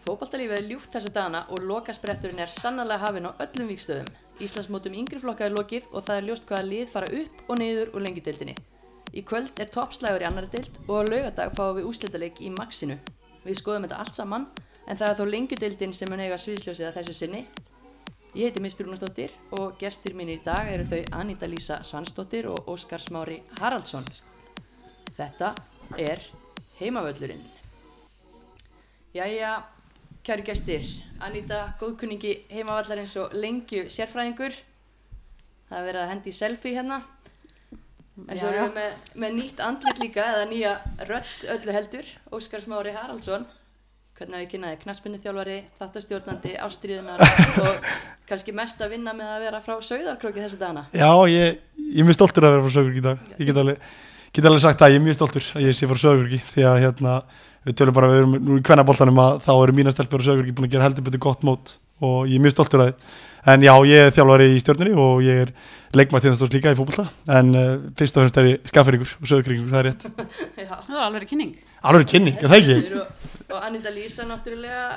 Fótboltalífið ljúft þessa dagana og lokaspretturinn sannarlega hafinn á öllum vígstöðum. Íslandsmótum yngri flokka lokið og það ljóst hvaða lið fara upp og niður úr lengjudeildinni. Í kvöld toppslagur í annarri deild og á laugardag fáum við úrslitaleik í Maxinu. Við skoðum þetta allt saman, en það þó lengjudeildin sem mun eiga sviðsljósið að þessu sinni. Ég heiti Mist Rúnarsdóttir og gestir mínir í dag eru þau Aníta Lísa Svansdóttir og Óskar Smári Haraldsson. Þetta Heimavöllurinn. Jæja, kæru gestir, Aníta, góðkunningi heimavallarins og lengju sérfræðingur. Það verið að hendi í selfie hérna. En svo erum við með nýtt andlit líka, eða nýja rödd öllu heldur, Óskar Smári Haraldsson. Hvernig hafi kynnaði knattspyrnuþjálfari, þáttastjórnandi, ástríðunar og kannski mest að vinna með að vera frá Sauðárkróki þessa dagana. Já, ég er mjög stoltur að vera frá Sauðárkróki í dag. Ég get alveg sagt að ég er mjög stoltur að ég sé frá Sauðárkróki því að við tölum bara, við erum nú í kvennaboltanum að þá eru mínar stelpur á Sauðárkróki búin að gera heldur betur gott mót og ég er mjög stoltur að því. En já, ég er þjálfari í Stjörnunni og ég er leikmaður líka í fótbolta, en fyrst og fremst er ég Skagfirðingur og Sauðárkrókingur, það er rétt. Já. Það var alveg kynning. Alveg kynning, það ekki? Og Aníta Lísa náttúrulega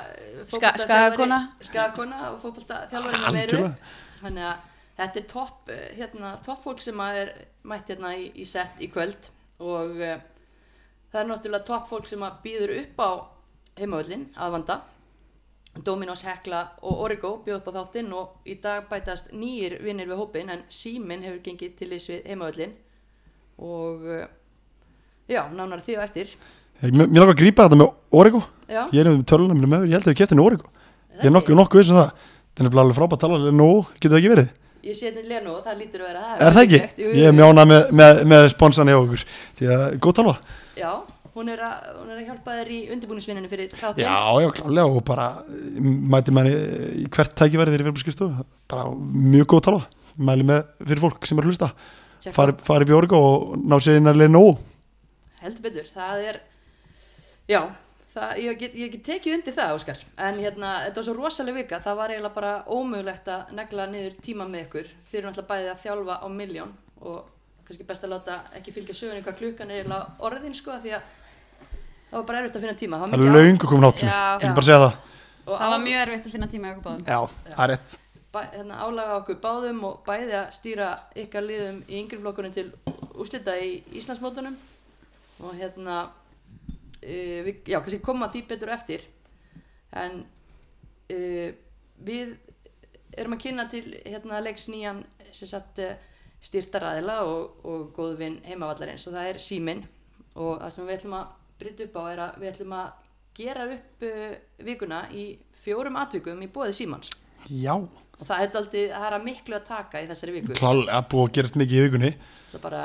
Skagakona og fótboltaþjálfari með meiru. Þannig að þetta topp fólk sem er mætt hérna í sett í kvöld og það er náttúrulega topp fólk sem býður upp á Heimavöllin að vanda. Dominos, Hekla og Origo bjóð upp á þáttinn og í dag bætast nýjir vinnir við hópinn, en Síminn hefur gengið til liðs við Heimavöllin og já, nánar því á eftir. Mér langar að grípa þetta með Origo. Já. Ég er með töluna mínu með, ég held að við keyptum Origo. Ég er nokkuð viss það. Það er alveg frábært tala, Lenovo, getur það ekki verið? Ég sé þetta Lenovo, það lítur að vera það. Er það ekki? Ég er mjánað með sponsan hjá okkur, því að góð talva. Já. Hún er að hjálpa þér í undirbúningsvinnunni fyrir þáttinn. Já, klálega, og bara mæti manni í hvert tækifæri þegar ég verður på skrifstofu. Bara mjög góð talva. Mæli með fyrir fólk sem er að hlusta. Fari upp í Origo og ná sér inn að Lenovo. Heldur betur, það er, já, ég get tekið undir það, Óskar. En þetta var svo rosaleg vika, það var eiginlega bara ómögulegt að negla niður tíma með ykkur. Þið eru náttúrulega bæðið að þjálfa á Milljón og kannski best að láta ekki fylgja sögunni hvað klukkan er eiginlega orðin, sko, því að það var bara erfitt að finna tíma. Það er löngu komin átt tíma, ég vil bara segja það. Og það var mjög erfitt að finna tíma í okkur báðum. Já, það er rétt. Álaga okkur báðum og bæði að stýra ykkar liðum í yngri flokkunum til úrslita í Íslandsmótunum. Og við kannski koma því betur eftir. En við erum að kynna til leiks nýjan styrtaraðila og góðvinn heimavallarins og það er Síminn. Og það sem við ætlum að brytta upp á er að við ætlum að gera upp vikuna í 4 atvikum í boði Símans. Já. Og það er að miklu að taka í þessari viku. Klárlega, búið að gerast mikið í vikunni. Það bara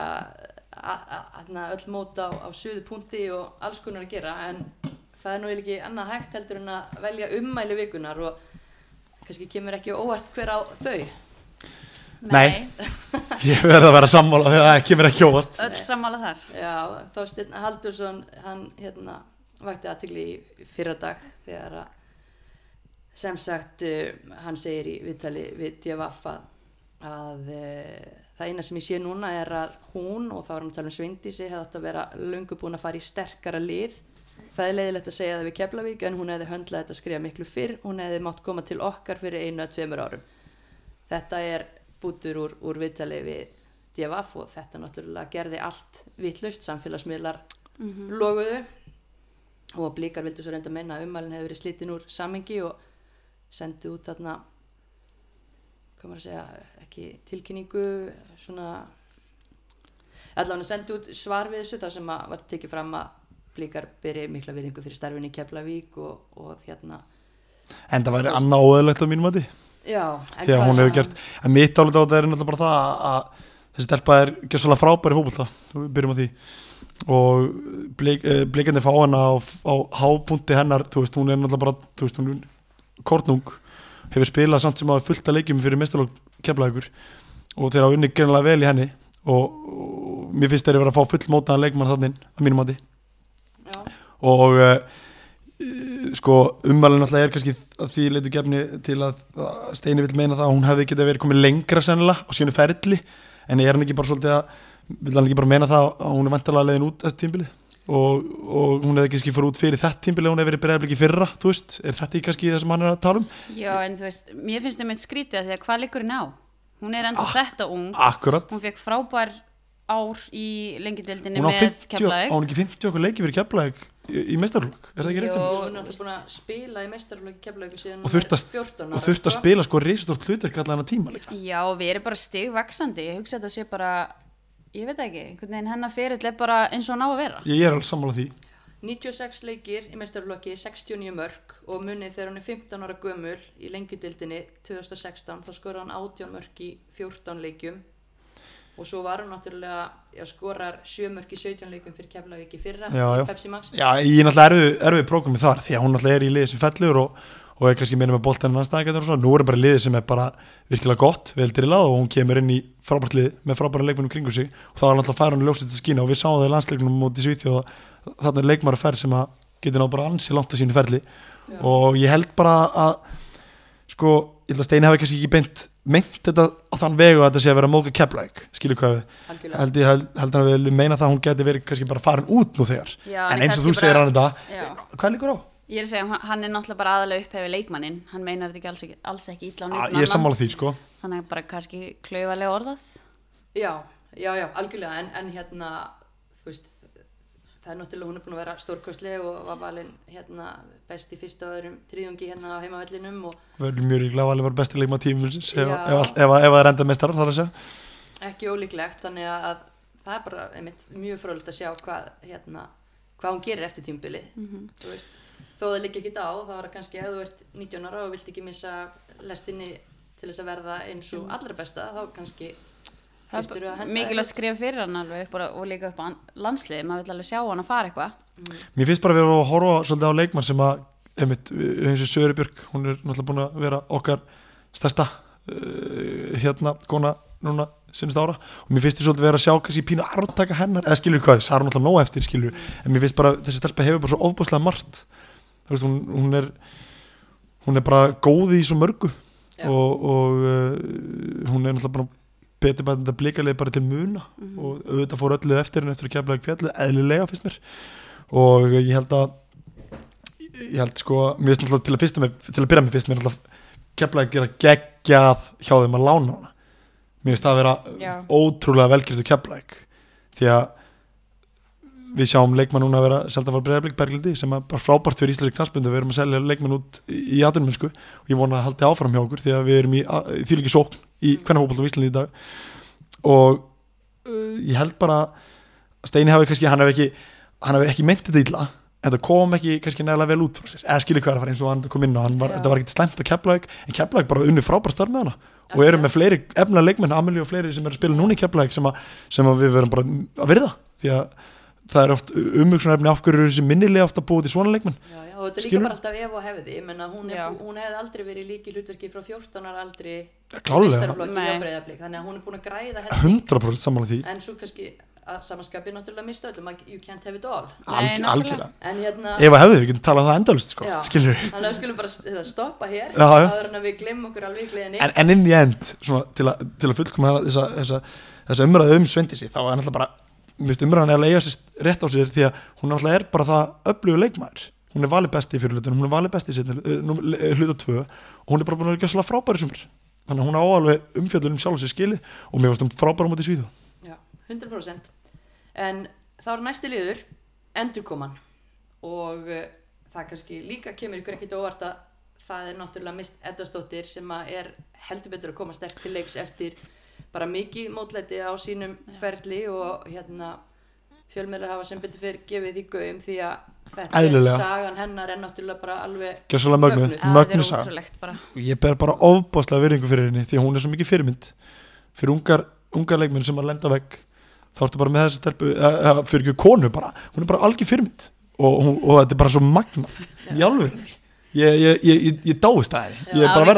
öll mót á suðupunkti og alls konar að gera, en það er nú ekki annað hægt heldur en að velja ummæli vikunar og kannski kemur ekki óvart hver á þau. Nei. Ég verð að vera sammála því að það kemur ekki óvart. Öll sammála þar. Já, Þorsteinn Halldórsson, hann vakti athygli í fyrradag þegar að sem sagt hann segir í viðtali við DVF að það eina sem ég sé núna er að hún, og þá er hann að tala um Sveindísi, hefði átt að vera löngu búin að fara í sterkara lið. Það er leiðilegt að segja það við Keflavík, en hún hefði höndlað þetta skrifa miklu fyrr, hún hefði mátt koma til okkar fyrir 1 eða 2 árum. Þetta er bútur úr viðtali við DVF og þetta náttúrulega gerði allt vitlaust, samfélagsmiðlar loguðu og Blikar vildu svo reynda að meina að ummælin hefði verið slitin úr samhengi og sendu út þarna, hvað maður að segja, ekki tilkynningu, svona allavega sendu út svar við þessu þar sem var tekið fram að Blikar beri mikla virðingu fyrir starfinu í Keflavík og En það væri annað óeðlilegt á mínum mati. Já, því að hún hefur gert, en mitt álit á þetta er náttúrulega bara það að þessi stelpa er gjörsamlega frábær í fótbolta, við byrjum á því og Blikandi fá hana á hápunkti hennar, þú veist, hún er náttúrulega bara, þú veist, hún er kornung, hefur spilað samt sem að fullt að leikjum fyrir meistaralok Keflavíkur og þeir hafa unnið greinilega vel í henni og mér finnst þeir að vera að fá fullmótaðan leikmann þarna að mínum mati. Já. Og sko ummælin náttúrulega er kannski að því leitu gefni til að Steini vill meina það að hún hefði getað verið komið lengra sennilega á sínu ferli, en er hann ekki bara svolítið að vill hann ekki bara meina það að hún er væntanlega leiðin út þessu tímabili? og hún hefði kannski fór út fyrir þetta tímbil hún hefði verið Breiðablik í fyrra, þú veist þetta kannski það sem hann að tala Já, en þú veist, mér finnst það með skrítið að því að hvað liggur henni á? Hún er ennþá þetta ung. Akkurat. Hún fekk frábær ár í lengjudeildinni með Keflavík. Hún ekki 50 okkur leiki fyrir Keflavík í meistaraflokk, er það ekki rétt? Hún er alltaf búin að spila í meistaraflokki Keflavík síðan hún er 14 ára og þurft að spila sko risastórt hlutverk allan að tíma líka. Já, við erum bara stigvaxandi, ég hugsa að það sé bara, ég veit ekki, einhvern veginn hennar ferill er bara eins og hann á að vera. Ég er alveg sammála því. 96 leikir í meistaraflokki, 69 mörk og munið þegar hún er 15 ára gömul í lengjudeildinni 2016 þá skorar hann 18 mörk í 14 leikjum og svo var hann náttúrulega skorar 7 mörk í 17 leikum fyrir Keflavík í fyrra í Pepsi Max. Já, ég er náttúrulega erfið prógrami þar því að hún náttúrulega er í liði sem fellur og er kannski meira með boltan en anstæðingar og svo. Nú er bara liði sem er bara virkilega gott, vel drillað og hún kemur inn í frábært lið með frábæra leikmennum kringu sig og þá er náttúrulega færa hann ljósið til skína og við sáum það í landsleiknum móti Svíþjóð og þarna er leikmaður að ferð sem að getur náttúrulega bara ansi langt að sínu ferli. Já. Og ég held bara að sko, ég held að Steini hafi kannski ekki meint þetta á þann vegu að þetta sé að vera móka Keflavík, skilur hvað við held að við meina það að hún geti verið kannski bara farin út nú þegar. Já, en eins og þú segir hann þetta, hvað liggur á? Ég er að segja, hann er náttúrulega bara aðalega upphefið leikmannin, hann meinar þetta ekki alls ekki illa á nýtt ég er sammála því sko. Þannig að bara kannski klaufalega orðað. Já, algjörlega, en hérna, þú veist, það er náttúrulega, hún er búin að vera stórkostleg og var valin hérna best í fyrsta og öðrum þriðjungi hérna á heimavellinum og verður mjög líklega valin var besti leikmaður tímabilsins ef það er enda meistarar þar að segja. Ekki ólíklegt, þannig að það er bara einmitt mjög fróðlegt að sjá hvað hún gerir eftir tímabilið. Þú veist, þó það liggi ekki á, þá var það kannski ef þú ert 19 ára og vilt ekki missa lestinni til þess að verða eins og allra besta, þá kannski mikilvægt skrifa fyrir hann alveg upp og líka upp á landsliði, maður vil alveg sjá hann að fara eitthvað. Mér finnst bara að vera að horfa svolítið á leikmann sem að eins og Söru Björk, hún er náttúrulega búin að vera okkar stærsta kona núna sinnst ára og mér finnst þið svolítið vera að sjá kannski pínu arftaka hennar, eða skilur hvað, það er náttúrulega nóg eftir skilur, en mér finnst bara þessi stelpa hefur bara svo ofboðslega margt, þú veist, hún er bara góð í svo mörgu og hún er náttúrulega bara betur bara þetta blikalið bara til muna og auðvitað fór ölluð eftir henni eftir að Keflavík fjallu, eðlilega finnst mér og ég held sko, mér finnst náttúrulega til að byrja með finnst mér náttúrulega Keflavík gera geggjað hjá þeim að lána hana. Mér finnst það að vera ótrúlega velgerðu Keflavík því að við sjáum leikmann núna að vera seldan var Breiðablik Berglindi sem er bara frábært fyrir íslenski knattspyrnu, við erum að selja leikmann út í atvinnumennsku og ég vona að haldi áfram hjá okkur því að við erum í þvílíki sókn í kvennafótbolta á Íslandi í dag og ég held bara að Steini hafi kannski, hann hafi ekki meint þetta illa en það kom ekki kannski nægilega vel út frá sér, eða skilur hvað að fara eins og hann kom inn og þetta var ekkert slæmt á Keflavík en Keflavík bara unni frábært starf með hana og eru með fleiri efnilega leikmenn, Amelie og fleiri sem eru að spila núna í Keflavík sem að við verum bara að virða því að það er oft umhugsunarefni af hverju þessi minnilega ofta búið til svona leikmenn. Já, og þetta er líka bara alltaf ef og hefði, ég menna hún hefði aldrei verið líki hlutverki frá 14 ára aldri meistaraflokki hjá Breiðablik, þannig að hún er búin að græða 100% samanlega því. En svo kannski að samanskapi náttúrulega mista öllum, you can't have it all. Algjörlega. En hérna ef að hefði, við getum talað það endalaust sko, skilur við. Þannig að við skulum bara stoppa hér, áður en að við gleymum okkur alveg í gleðinni. En in the end, svona, til að fullkoma þessa umræðu Svendísi, þá er náttúrulega bara umræðan er að eiga sér rétt á sér því að hún náttúrulega er bara það öflugur leikmaður. Hún er valið besti í fyrirlutunum, hún er valið besti í hluta 2 og hún er bara búin að vera gjössalega frábæri sumar. Þannig að hún á alveg umfjöllun sjálf sér skilið og mér varst frábæra á móti Svíþjóð. Já, 100%. En þá er næsti liður endurkoman og það kannski líka kemur ykkur ekkert óvart að það er náttúrulega Mist Edvarsdóttir sem er heldur betur að koma sterkt til leiks eftir bara mikið mótlæti á sínum ferli og fjölmiðlar hafa sem betur fyrir gefið því gaum því að þetta Æðlilega. Sagan hennar er náttúrulega bara alveg mögnuð saga. Ég ber bara ofboðslega virðingu fyrir henni því að hún er svo mikið fyrirmynd fyrir ungar leikmenn sem að lenda vegg þá ertu bara með þessi stelpu fyrir ekki konu bara, hún er bara algjör fyrirmynd og þetta er bara svo magnað í alvörunni. Ég dáist að henni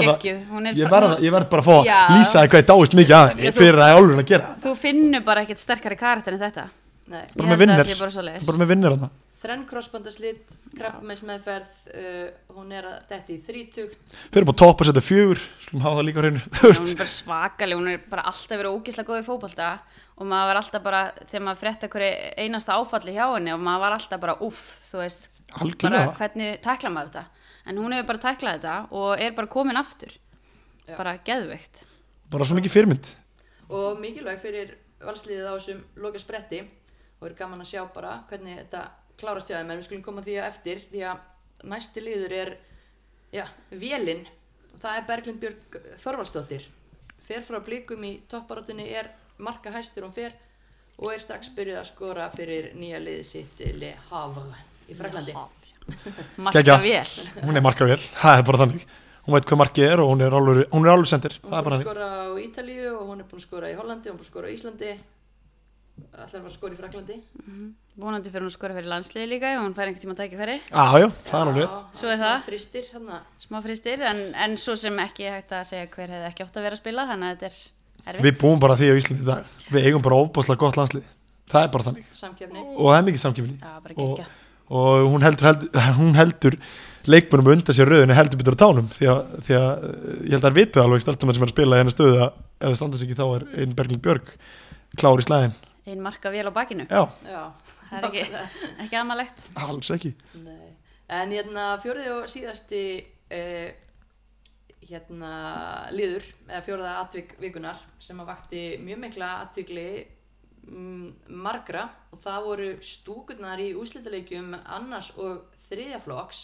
ég verð bara að fá að lýsa hvað ég dáist mikið að henni fyrir að ég alveg að gera þú finnur bara ekkert sterkari karakter en þetta. Nei. bara með vinnir þarna. þrenn krossbandaslit, krabbameinsmeðferð, hún að detta í 30. Fyrir bara topp að setja 4, slum hafa það líka á hreinu. Hún bara svakaleg, hún bara alltaf verið ógeðslega góð í fótbolta og maður var alltaf bara, þegar maður frétta hverju einasta áfalli hjá henni og maður var alltaf bara þú veist, Algjörlega. bara hvernig tækla maður þetta. En hún hefur bara tæklað þetta og bara komin aftur. Já. Bara geðveikt. Bara svo mikið fyrirmynd. Og mikilvæg fyrir valsliðið á þessum loka spretti og gaman að sjá bara hvernig þetta klárast hjá þeim, en við skulum koma því að eftir því að næsti liður vélin, og það Berglind Björk Þorvaldsdóttir, fer frá Blikum í toppbaráttunni, marka hæstur hún fer og strax byrjuð að skora fyrir nýja liðið sitt Le Havre í Fraklandi. Marka vel. Hún marka vel, það bara þannig. Hún veit hvað markið og hún alveg sendir. Hún er búin að skora á Ítalíu og hún er búin að skora í Hollandi, hún er búin að skora á Íslandi, allar var að skora í Fraklandi. Vonandi fyrir hún að skora fyrir landsliði líka og hún fær einhvern tíma tækifæri. Já, það alveg rétt. Svo það. Smá fristir, en svo sem ekki hægt að segja hver hefði ekki átt að vera að spila, þannig að þetta erfitt. Við búum bara því á Íslandi í dag. Við eigum bara ofboðslega gott landslið. Það bara þannig. Samkeppni. Og það mikið samkeppni. Já, bara geggja. Og hún heldur leikmönnum undan sér röðinu heldur betur á tánum því að ég held að það vitið alveg stelpunar sem að spila í hennar stöðu að ef það standast ekki þá ein Berglind Björk klár í slæðin. Ein marka vel á bakinu. Já. Það ekki amalegt. Alls ekki. Nei. En fjórði og síðasti liður eða fjórða atvik vikunar sem að vakti mjög mikla athygli margra, og það voru stúkurnar í úrslitaleikjum annars og þriðja flokks.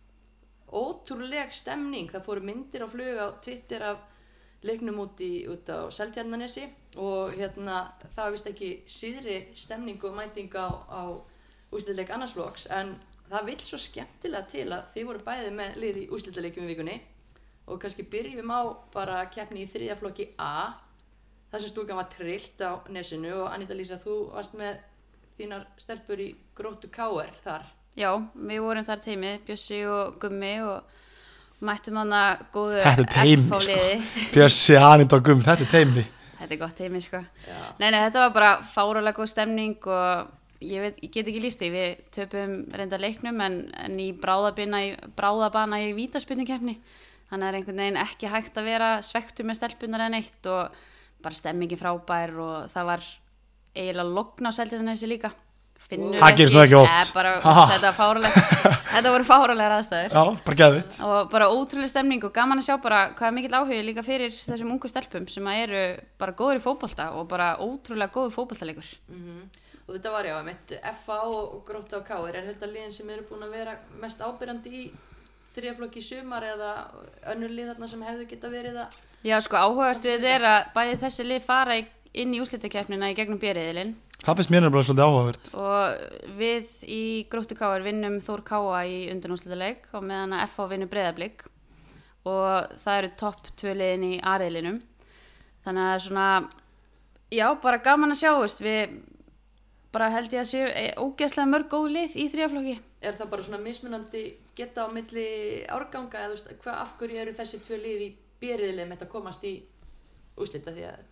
Ótrúleg stemning, það fóru myndir á flug á Twitter af leiknum út á Seltjarnarnesi og það var vist ekki síðri stemning og mæting á úrslitaleik annars flokks, en það vill svo skemmtilega til að þið voru bæði með lið í úrslitaleikjum í vikunni og kannski byrjum á bara keppni í þriðja flokki A. Það sem stúkan var trillt á nesinu og Anita Lísa, þú varst með þínar stelpur í Gróttu KR þar. Já, við vorum þar teimið, Bjössi og Gummi og mættum hana góðu F-liði. Bjössi, Anita og Gummi, þetta teimi. Þetta gott teimi, sko. Já. Nei, þetta var bara fárulega góð stemning og ég get ekki lýst því, við töpum reynda leiknum en í bráðabana í vítaspyrnukeppni. Þannig að einhvern veginn ekki hægt að vera svektur með stelpunar en eitt og bara stemmingin frábær og það var eiginlega logn á Seltjarnarnesi líka. Það gerist nú ekki oft. Þetta var fáránlegt. Þetta voru fáránlegar aðstæður. Já, bara geðvitt. Og bara ótrúlega stemning og gaman að sjá bara hvað mikill áhugi líka fyrir þessum ungu stelpum sem eru bara góður í fótbolta og bara ótrúlega góður fótboltaleikur. Og þetta var mitt FA og Grótta og KR. Þetta liðin sem eru búin að vera mest ábyrjandi í þriðjaflokki í sumar eða önnur lið þarna sem hefðu geta verið að... Já, sko, áhugavert við þetta að bæði þessi lið fara inn í úrslitakeppnina í gegnum B-riðilinn. Það finnst mér nefnilega svolítið áhugavert. Og við í Gróttu KR vinnum Þór Káa í undanúrslitaleik og meðan að FH vinnur Breiðablik og það eru topp 2 liðin í A-riðlinum. Þannig að svona, já, bara gaman að sjá, við bara held ég að séu ógeðslega mörg góð lið í þriðjaflokki. Er það bara svona mismunandi geta á milli árganga eða af hverju eru þessi 2 lið í B-riðli með þetta komast í úrslita því að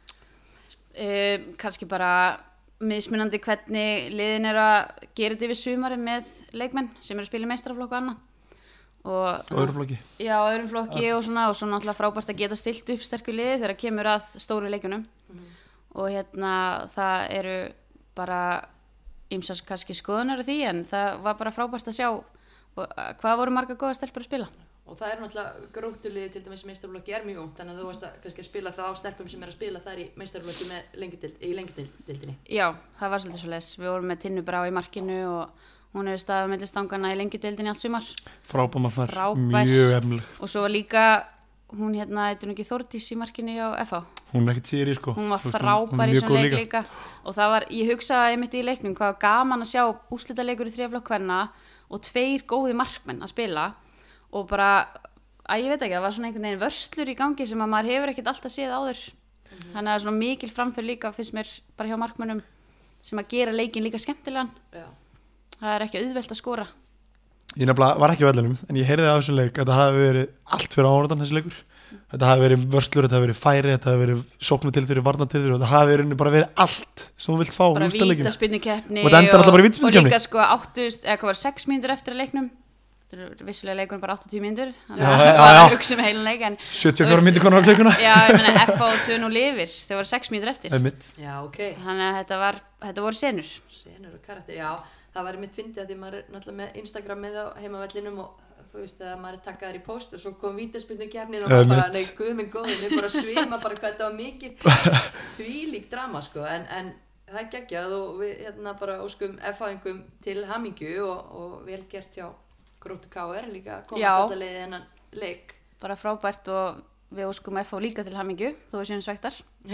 kannski bara mismunandi hvernig liðin eru að gera þetta yfir sumarið með leikmenn sem eru að spila í meistaraflokk og annað og öðrum flokki. Já, öðrum flokki og svo náttúrulega frábært að geta stilt upp sterku liði þegar kemur að stóru leikjunum og það eru bara ýmsar kannski skoðunar af því en það var bara frábært að sjá hvað voru marga góða stelpur að spila. Og það er náttúrulega Gróttuliðið til dæmis í meistaraflokki er mjög ungt, þannig að þú varst kannski að spila það á stelpum sem eru að spila þar í meistaraflokki í lengjudeildinni. Já, það var svolítið svoleiðis. Við vorum með Tinnu Brá í markinu og hún hefur staðið á milli stangana í lengjudeildinni allt sumar. Frábær, mjög efnileg. Og svo var líka hún heitir ekki Þórdís í markinu á FH. Hún er ekkert síri, sko. Hún var frábær í svona leik líka. Og það var, ég hugsaði einmitt í leiknum hvað gaman að sjá úrslitaleikur í þriðjaflokk kvenna og 2 góði markmenn að spila og bara, ég veit ekki, það var svona einhvern veginn vörslur í gangi sem að maður hefur ekkert alltaf séð áður. Þannig að svona mikil framför líka finnst mér bara hjá markmönnum sem að gera leikinn líka skemmtilegan. Já. Það er ekki auðvelt að skora. Ég nefnilega var ekki á vellinum, en ég heyrði á þessum leik að það hafi verið allt fyrir áhorfendan þessi leikur. þetta hafi verið vörslur, þetta hafi verið færi, þetta hafi verið sóknutilþur, varnatilþur og þetta hafi verið bara verið allt sem þú vilt fá bara vítaspyrnukeppni og þetta endar alltaf bara í vítaspyrnukeppni og líka sko 6 mínútur eftir að leiknum, þetta er vissulega leikunum bara 80 mínútur, þannig að það var að hugsa heilan leik en 74 mínútur konar á klukkuna já, ég meina FH 2-0 lifir, þeir voru 6 mínútur eftir já, ok, þannig að þetta voru senur og karakter, já, það var mitt fyndið að því maður er náttúrulega með Instagram með á heimavellinum og þú veist þegar maður er takkaður í post og svo kom vítaspyrnukeppnin og maður bara, nei guð minn góður, við bara svima bara hvað þetta var mikið þvílík drama sko, en það er geggjað og við hérna bara óskum F-fæðingum til hamingju og vel gert hjá Gróttu KR líka að komast þetta leiði þennan leik. Bara frábært og við óskum FH líka til hamingju þó við séum svektar.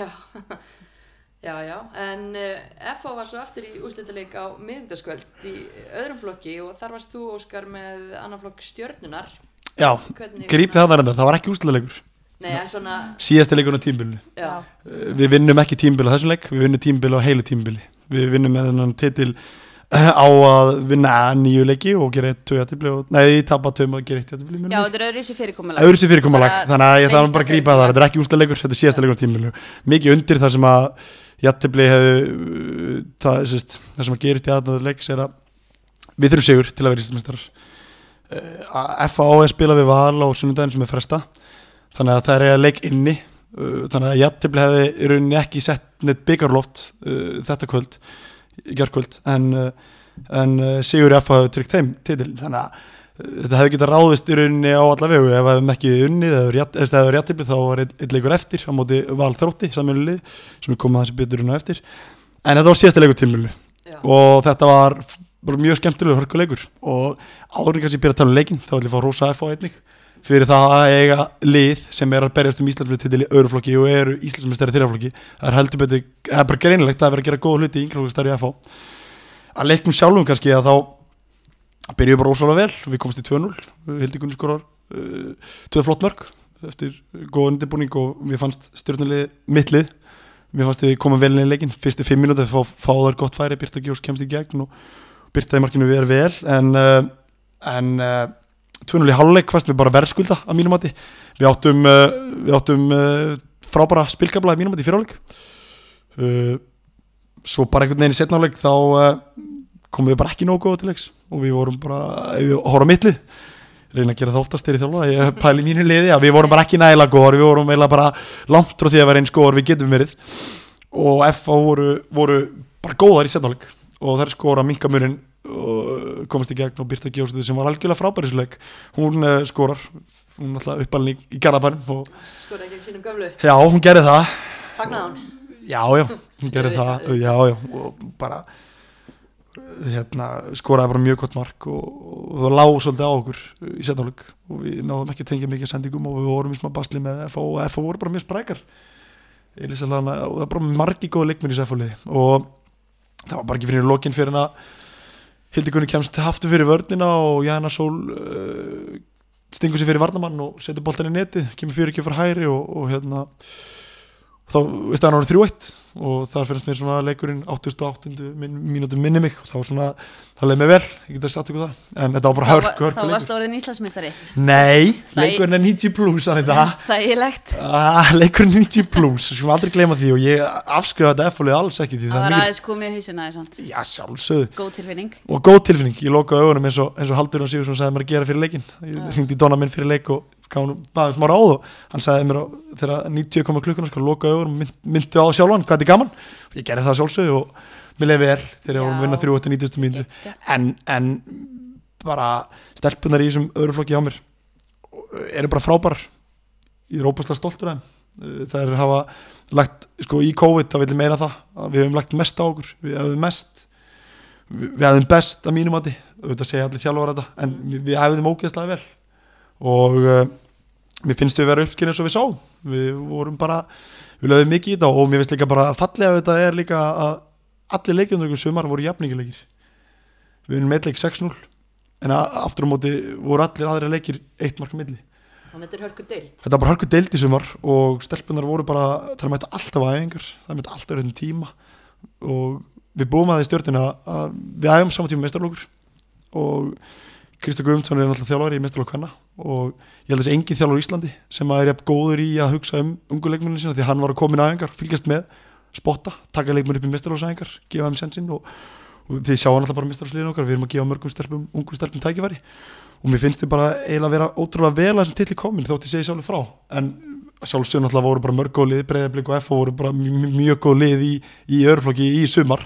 Já, en FH var svo aftur í úrslitaleik á miðvikudagskvöld í öðrum flokki og þar varst þú Óskar með annan flokk Stjörnunar. Já, grípið það reyndar, það var ekki úrslitaleikur. Nei, en svona... Síðasti leikur á tímabilinu. Já. Við vinnum ekki tímabil á þessum leik, við vinnum tímabil á heilu tímabili. Við vinnum með þennan titil á að vinna 9 leiki og gera 2 jafntefli og tapa 2 og gera 1 jafntefli. Já, þetta er öðruvísi fyrirkomulag. Öðruvísi fyrirkomulag, þannig að ég þarf bara að grípa það. Þetta er ekki úrslitaleikur, þetta er síðasta leikur á tímabilinu. Mikið undir þar sem að jafntefli hefðu það sem að gerist í aðnæður leiks er að við þurfum sigur til að vera íslandsmeistarar. FH er spila við Val á sunnudaginn sem er fresta, þannig að það er leik inni, þannig að jafntefli hefði í rauninni ekki sett neitt bikarloft þetta kvöld, í gærkvöld, en sigur FH hefur tryggt þeim titil, þannig að þetta hefði getað ráðist í rauninni á alla vegu ef það hefði ekki unnið eða hefur jafntefli þá var einn leikur eftir á móti Val Þrótti, sameiginlegu lið sem við komum aðeins betur inn á eftir, en þetta var síðasta leikur tímabilinu og þetta var mjög skemmtilegur hörkuleikur og áður en kannski byrja að tala um leikinn þá vil ég fá rósa FH einnig fyrir það að eiga lið sem er að berjast Íslandsmeistaratitil í öðru flokki og eru Íslandsmeistari í þriðja flokki. Það er heldur betur, það er bara greinilegt að vera að gera góða hluti í yngri flokki starfi FH. Að leiknum sjálfum kannski að þá byrjuðu bara ósvalega vel, við komumst í 2-0, Hildi Gunnar skorar 2 flott mörk eftir góða undirbúning og mér fannst stjórnulið mitt lið, mér fannst við komum vel inn í leikinn, fyrstu 5 mínútur fá þær gott færi, Birta Gjós kemst í gegn og Birta í markinu við vel en 2-0 í hálfleik fannst við bara verðskulda að mínum mati. Við áttum frábæra spilkafla að mínum mati í fyrrháleik. Svo bara einhvern veginn í seinni hálfleik þá komum við bara ekki nógu góða til leiks og við vorum bara, við horfum á mittlið, reyna að gera það oftast þegar ég þjálfa, ég pæli mínu liði að við vorum bara ekki nægilega góðar, við vorum eiginlega bara langt frá því að vera eins góðar við getum verið og FH voru bara góðar í seinni hálfleik og þær skora minkamuninn og komast í gegn og Birta Gjósdóttir sem var algjörlega frábær í þessu leik, hún skorar, hún alltaf uppalinn í Garðabænum og skoraði ekki sínum gömlu. Já, hún gerði það. Fagnaði hún? Já, hún gerði það, já og bara skoraði bara mjög gott mark og það lá svolítið á okkur í seinni hálfleik og við náðum ekki að tengja mikið sendingum og við vorum í smá basli með FH og FH voru bara mjög sprækar og það var bara margi góða leikmenn í FH-liði og það var bara ekki fyrir lokinn fyrir að Hildi Gunni kemst aftur fyrir vörnina og Jana Sól stingur sér fyrir varnamann og setur boltan í netið, kemur fyrir ekki frá hægri og þá veist það hann árið 3-1 og þar finnst mér svona leikurinn 88. mínútu minni mig og þá svona, það leið mig vel, ég get að satt ykkur það en þetta var bara hörku leikur. Þá varst orðin Íslandsmeistari? Nei, leikurinn er 90+, Þægilegt. Leikurinn er 90+, sem aldrei gleyma því og ég afskrifa þetta F-fólið alls ekki því það var aðeins komið í hausina þér samt. Já, sjálfsögðu. Góð tilfinning. Og góð tilfinning, ég lokaði augunum eins og Halldór Sigurðsson sagði mér að gera fyrir leikinn. Ég hringdi í Donna minn fyrir leik og gaf hann bara smá ráð og hann sagði mér þegar 90 koma klukkuna lokaði augunum, myndu á sjálfan hvað þetta er gaman og ég gerði það sjálfsögðu og mér leið vel þegar ég var að vinna 3-90 mínútur en bara stelpunar í þessum öðru flokki hjá mér eru bara frábærar ég er óbærslega stoltur af þeim þær hafa lagt, í COVID það vil ég meina það, við hefum lagt mest á okkur við hefðum best að mínum mati, auðvitað segja allir þjálfara þetta en við hefðum ógeðslega vel og mér finnst við vera uppskilin eins og við sáum við lögðum mikið í þetta og mér finnst líka bara fallega þetta er líka að allir leikjum sumar voru jafningileikir við vinnum einn leik 6-0 en aftur á móti voru allir aðra leikir 1 mark milli og þetta er hörkudeild þetta var bara hörkudeild í sumar og stelpunar voru bara það mætti alltaf æfingar það mætti alltaf rauðum tíma og við búum að því Stjörnuna að við æfum saman tíma meistaraflokkur og Krista Guðmundsson er náttúrulega þjálfari í meistaraflokk kvenna og ég held að þessi engin þjálfari í Íslandi sem er jafn góður í að hugsa ungu leikmennina sína því hann var að koma inn á æfingar, fylgjast með, spotta, taka leikmenn upp í meistaraflokksæfingar, gefa þeim sensinn og þið sjáum alltaf bara meistaraflokksliðin okkar, við erum að gefa mörgum ungum stelpum tækifæri og mér finnst þið bara eiginlega vera ótrúlega vel að þessum titli komin þótt ég segi sjálfur frá en sjálfsögum alltaf voru bara mörg góð lið, Breiðablik og FH voru bara mjög góð lið í öðruflokki í sumar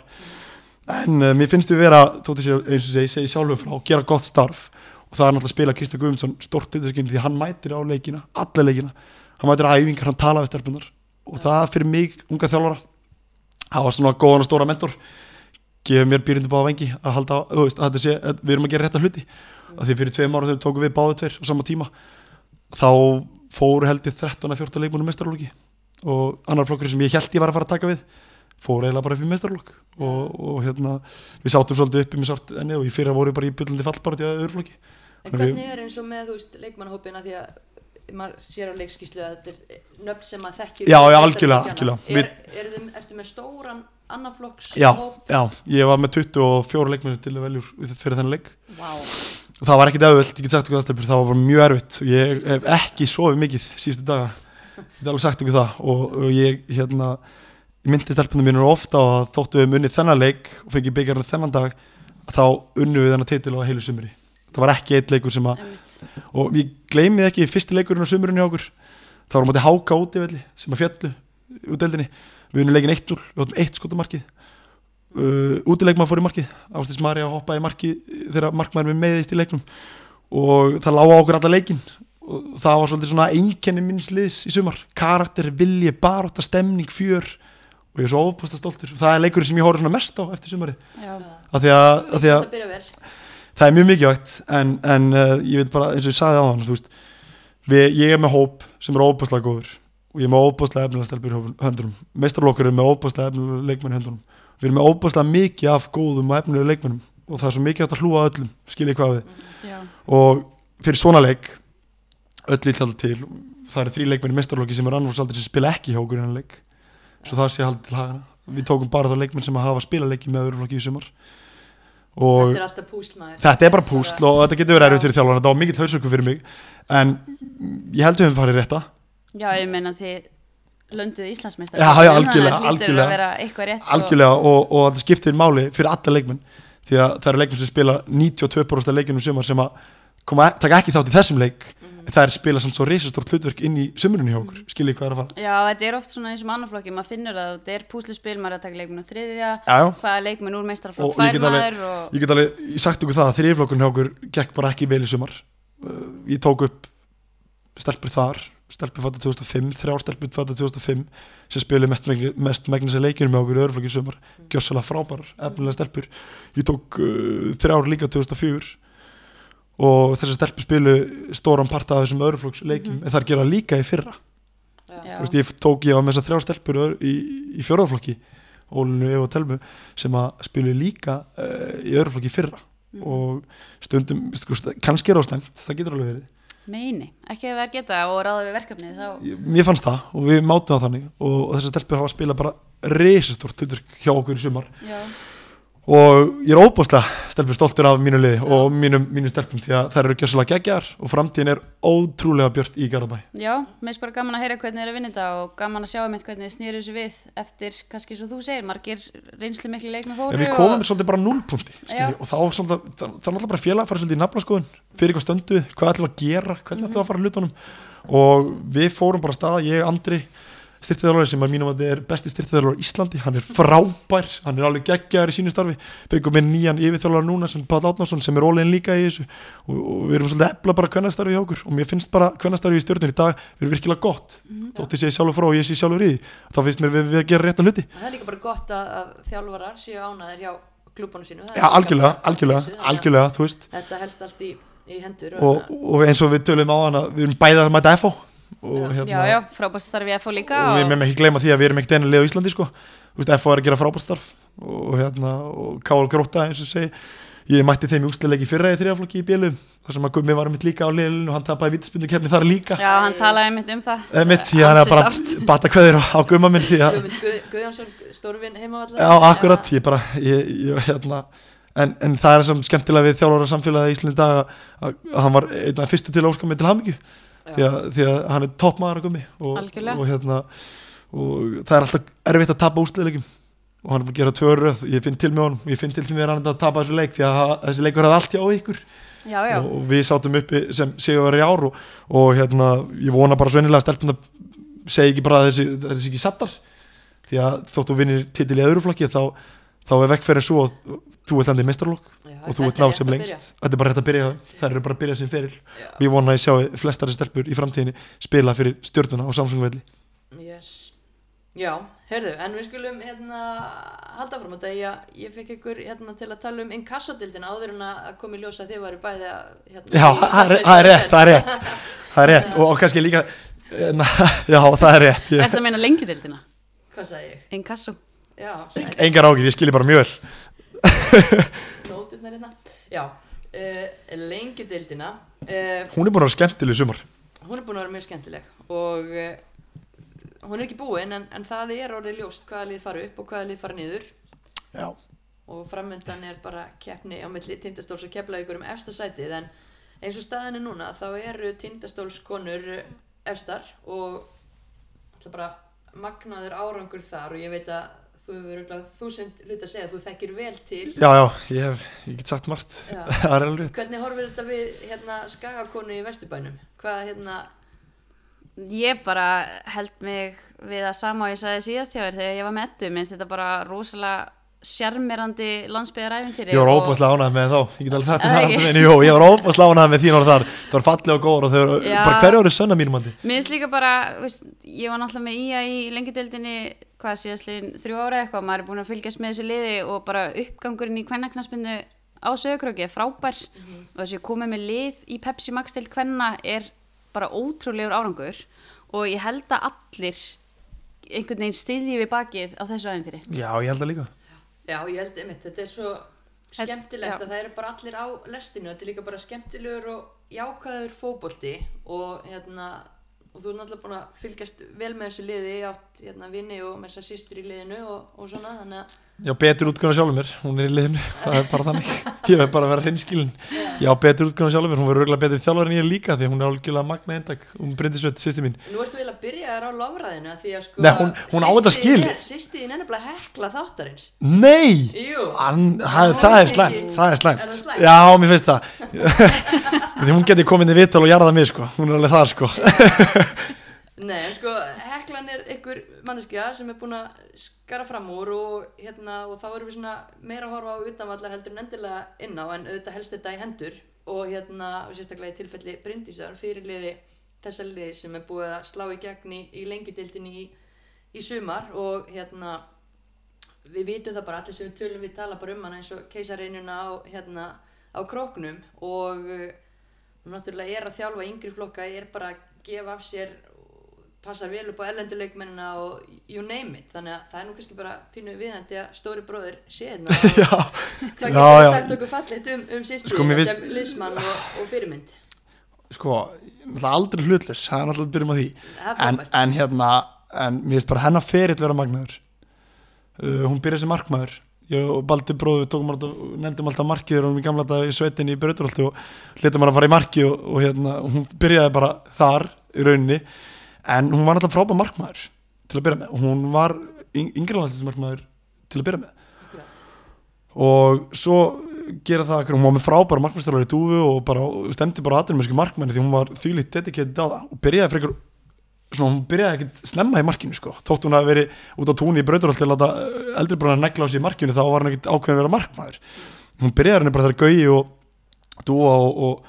en mér finnst þið vera, þótt ég segi sjálfur frá, gera gott starf og það er náttúrulega að spila Krista Guðmundsson stort hlutverk því hann mætir á leikina, alla leikina hann mætir á æfingar, hann tala við stelpunar og það fyrir mig, unga þjálfara það var svona góðan og stóra mentor gefur mér býrindi báða vengi að halda að við erum að gera rétta hluti að því fyrir 2 ára þegar tókum við báðu 2 á sama tíma þá fóru held ég 13-14 leikmennum meistaraflokki og annar flokkur sem ég held ég var að fara að taka við fóru eiginlega bara upp í meistaraflokk og við sátum svolítið upp í mig sárt enni og í fyrra voru bara í bullandi fallbarut í öðruflokki. En hvernig er eins og með leikmannahópina því að maður sér á leikskýrslu að þetta er nöfn sem að þekkja Já, algjörlega Ertu með stóran annarflokks hóp? Já, ég var með 24 leikmenn til að veljur fyrir þennan leik wow. Og það var ekkit auðvelt, ég get sagt okkur það var bara mjög erfitt og ég hef ekki sofið mikið síðustu daga, ég get alveg sagt okkur það og ég myndi stelpunum mínur ofta og þóttu við unnið þennan leik og fengi byggjarinn þennan dag þá unnum við þennan titil á heilu sumri það var ekki eitt leikur sem að og ég gleymið ekki fyrsti leikurinn á sumurinn hjá okkur það var á móti Háka útivelli sem að fjallu út deildinni við unnum leikin 1-0, við áttum 1 skot á markið útileikmaður fór í markið Ásdís María hoppaði í markið þegar markmaðurinn meiðist í leiknum og það lá á okkur alla leikinn og það var svolítið svona einkenni minns liðs í sumar karakter, vilji, barátta, stemning, fjör og ég er svo ofboðslega stoltur það er leikurinn sem ég horfði svona mest á eftir sumarið af því að það er mjög mikilvægt en ég veit bara eins og ég sagði á hann ég er með hóp sem er ofboðslega góður og ég er með ofboðslega efnilega stelpur í höndunum meistaraflokkur er með ofboðslega efnilega leikmenn í höndunum við erum með ofboðslega mikið af góðum og efnilega leikmennum og það er svo mikið hægt að hlúa að öllum skiljið hvað við og fyrir svona leik öll líkt alltaf til það eru 3 leikmenn í meistaraflokki sem er annarflokksaldri sem spila ekki hjá okkur innan leik svo það sé haldið til hagana við tókum bara þá leikmenn sem hafa spilað leiki með öðruflokki í sumar og þetta er alltaf púsl maður þetta er bara púsl og þetta getur verið erfitt fyrir þjálfarna þetta var mikill hausverkur fyrir mig en ég held við höfum farið rétta Já, ég meina því lönduð Íslandsmeistar Já, algjörlega og þetta skiptir máli fyrir alla leikmenn því að það eru leikmenn sem spila 92% af leikjunum sumar sem að taka ekki þátt í þessum leik en það er spila samt svo risastórt hlutverk inn í sumrunni hjá okkur skiljið hvað er að fara Já, þetta er oft svona eins og annarflokki maður finnur að þetta er púsluspil maður er að taka leikmenn á þriðja hvaða leikmenn úr meistaraflokk fær maður Ég get alveg sagt okkur það að þriðjaflokkurinn hjá okkur gekk bara ekki vel í sumar ég tók upp stelpur þar stelpur fæddu 2005, 3 stelpur fæddu 2005 sem spilu mest megnis að leikjunum með okkur í öðruflokki í sumar gjössalega frábærar, efnilega stelpur ég tók 3 líka 2004 og þessar stelpur spilu stóran part af þessum öðruflokks leikjum en það gera líka í fyrra ég var með þessar 3 stelpur í fjórðaflokki Ólinu, Evu og Telmu sem að spilu líka í öðruflokki í fyrra og stundum kannski er áslæmt, það getur alveg verið Meini, ekki ef það er geta og ráða við verkefnið þá Mér fannst það og við mátum það þannig og þessar stelpur hafa spilað bara risastórt hlutverk hjá okkur í sumar og ég er óbúslega stelpur stoltur af mínu liði og mínum stelpum því að þær eru gjössalega geggjar og framtíðin er ótrúlega björt í Garðabæ Já, mér finnst bara gaman að heyra hvernig er að vinna þetta og gaman að sjá hvernig þið snýru þessu við eftir, kannski svo þú segir, margir reynslu miklu leikmenn fóru Við komum svolítið bara 0 punkti og þá svolítið, það er náttúrulega bara félag að fara svolítið í naflaskoðun fyrir hvað stöndu við, hvað ætlum við að gera hvernig ætlum við að fara hlutunum og við fórum bara stað, ég, Andri styrktiðarlóri sem að mínum að þetta er besti styrktiðarlóri í Íslandi, hann er frábær hann er alveg geggjaður í sínu starfi fengum með nýjan yfirþjálfara núna sem Páll Árnason sem er all-in líka í þessu og við erum svolítið efla bara kvennastarfi hjá okkur og mér finnst bara kvennastarfi í Stjörnunni í dag við erum virkilega gott, þótt ég sé sjálfur frá og ég sé sjálfur í því, þá finnst mér við að gera rétta hluti Það er líka bara gott að þjálfarar séu ánægðir hjá klúbunum sínu Já, algjörlega, þú veist Þetta helst allt í hendur og eins og við tölum á hana, við erum bæði að mæta FH Já, frábært starf í FH líka og við meðum ekki gleyma því að við erum ekkert einu lið á Íslandi sko. FH er að gera frábært starf og Káal Gróta eins og segi ég mætti þeim í úrslitaleik í fyrra í þriðjaflokki í Bélum þar sem að Gummi var mitt líka á liðinu og hann tapaði vítaspyrnukeppni þar líka Já, hann talaði mitt það hann er bara bata kveður á Gumma minn Guðjónsson, stórvinn heimavallar Já, akkurat, ég en það samt skemmtilega við þjálfara samfélagið í Íslandi dag að hann var einn af fyrstu til að óska mig til hamingju því að hann toppmaður að Gummi og það alltaf erfitt að tapa úrslitaleikjum og hann búin að gera 2 röð, ég finn til með honum, ég finn til mér hann að tapa þessu leik því að þessi leikur hefði allt hjá ykkur og við sátum uppi sem sigurvegari í ár og ég vona bara svo innilega að stelpuna segi ekki bara að þessi ekki sattar því að þótt þú vinnir titil í öðru flokki þá er vekkferðin svo að þú ert landið í meistaralok og þú ert náð sem lengst þetta er bara rétt að byrja, þær eru bara að byrja sem feril og ég vona að ég sjá flestari stelpur í framtíðinni spila fyrir Stjörnuna og Samsung-velli. Já, heyrðu, en við skulum halda fram að ég fekk ykkur til að tala inkassodildina áður en að komi í ljós að þið væri bæði að Já, það er rétt og kannski líka já, það er rétt Ertu að meina lengjudildina? Hvað sagði ég? Inkasso Já, engar ágjur, ég skilji bara mjög vel Nóturnar Já, lengjudildina Hún er búin að vera skemmtileg í sumar Hún er búin að vera mjög skemmtileg og hún er ekki búin en það er orðið ljóst hvaða lið fara upp og hvaða lið fara niður Já. Og framöndan er bara keppni á milli Tindastóls og Keflavíkur efsta sætið en eins og staðan er núna þá eru Tindastólskonur efstar og það bara magnaður árangur þar og ég veit að þú hefur örugglega 1000 hluti að segja þú þekkir vel til Já, ég get sagt margt það er alveg rétt Hvernig horfir þetta við Skagakonu í Vesturbænum? Hvað Ég bara held mig við að sama og ég sagði síðast hjá þér þegar ég var með Eddu, minnst þetta bara rosalega sjarmerandi landsbyggðarævintýri Ég var óbúslega ánægð með þá, ég get alveg sagt það Jú, ég var óbúslega ánægð með þín orð þar það var fallega og góður og þau bara hverju árið sönna mínum andi Minnst líka bara, ég var náttúrulega með IA í lengjudeildinni síðastliðin 3 ára eitthvað, maður er búin að fylgjast með þessu liði og bara uppgangurinn í kvennaknattspyrnu á Sauðárkróki er frábær og þessi komið með lið í Pepsi Max deild kvenna er bara ótrúlegur árangur og ég held að allir einhvern veginn styðji við bakið á þessu ævintýri. Já, ég held að líka. Já, ég held einmitt, þetta er svo skemmtilegt að það eru bara allir á lestinu, þetta er líka bara skemmtilegur og jákvæður fótbolti og og þú er náttúrulega búin að fylgjast vel með þessu liði, átt vini og með þessar systur í liðinu og svona, þannig að Já, betur útgána sjálfur mér, hún er í liðinu, það er bara þannig, ég verð bara að vera hreinskilin. Já, betur útgána sjálfur mér, hún verður örugglega betri þjálfari en ég líka því hún er algjörlega magna eintak, Bryndís systir mín. Nú ertu vel að byrja þér á lofræðinu því að sko, Nei, hún á þetta skilið. Systir þín er nefnilega hekla þáttarins. Nei, Jú, það er slæmt, Er það slæmt? Já, mér finnst það, því hún geti komið inn í viðtal og jarðað mig sko, hún er alveg þar sko. Nei, sko, Heklan er einhver manneskja sem er búin að skara fram úr og þá erum við svona meira að horfa á utanvallar heldur en endilega inn á en auðvitað helst þetta í hendur og sérstaklega í tilfelli Bryndísar fyrirliði þessa liði sem er búið að slá í gegn í lengjudeildinni í sumar og við vitum það bara allir sem við tölum við tala bara hana eins og keisareinuna á Króknum og náttúrulega er að þjálfa yngri flokka er bara að gefa af sér passar vel upp á erlenduleikmennina og you name it, þannig að það er nú kannski bara pínu viðhandi að stóri bróðir sé hérna og það getur sagt okkur fallegt systur sko, sem liðsmann og fyrirmynd Sko, aldrei hlutlaus, það er náttúrulega að byrjum á því en mér finnst bara hennar ferill vera magnaður hún byrjaði sem markmaður ég og Baldur bróður nefndum alltaf markið þegar hún í gamla dag í sveitinni í Brautarholti og letum hann að fara í marki og hún byrjaði bara þar í rauninni en hún var náttúrulega frábær markmaður til að byrja með og hún var yngri landsliðsmarkmaður til að byrja með Akkurat. og svo gera það hún var með frábær markmannsþjálfari í Dúfu og bara stemdi bara atvinnumennsku markmanni því hún var þvílíkt dedicated á það og byrjaði frekar hún byrjaði ekkert snemma í markinu sko þótt hún hafi verið út á túni í Brautarholti að láta eldri bróðir negla á sig í markinu þá var hann ekkert ákveðin að vera markmaður hún byrjaði henni bara þegar Gaui og Dúa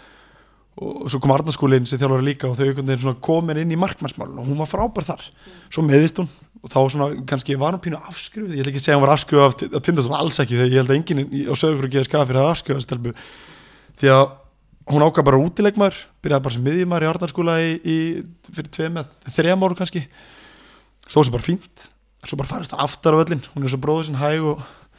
og svo kom Arnarskólinn sem þjálfari líka og þau einhvern veginn svona komin inn í markmannsmálun og hún var frábær þar svo meðist hún og þá svona kannski var hún pínu afskrifuð ég ætla ekki að segja hún var afskrifuð af Tindastóls alls ekki þegar ég held að enginn á Sauðárkróki geði skaða fyrir að afskrifa þessi stelpu því að hún ákvað bara útileikmaður byrjaði bara sem miðjumaður í Arnarskóla fyrir 3 ára kannski stóð sem bara fínt svo bara farist aftar á völlin hún er svo bróður sinn hæg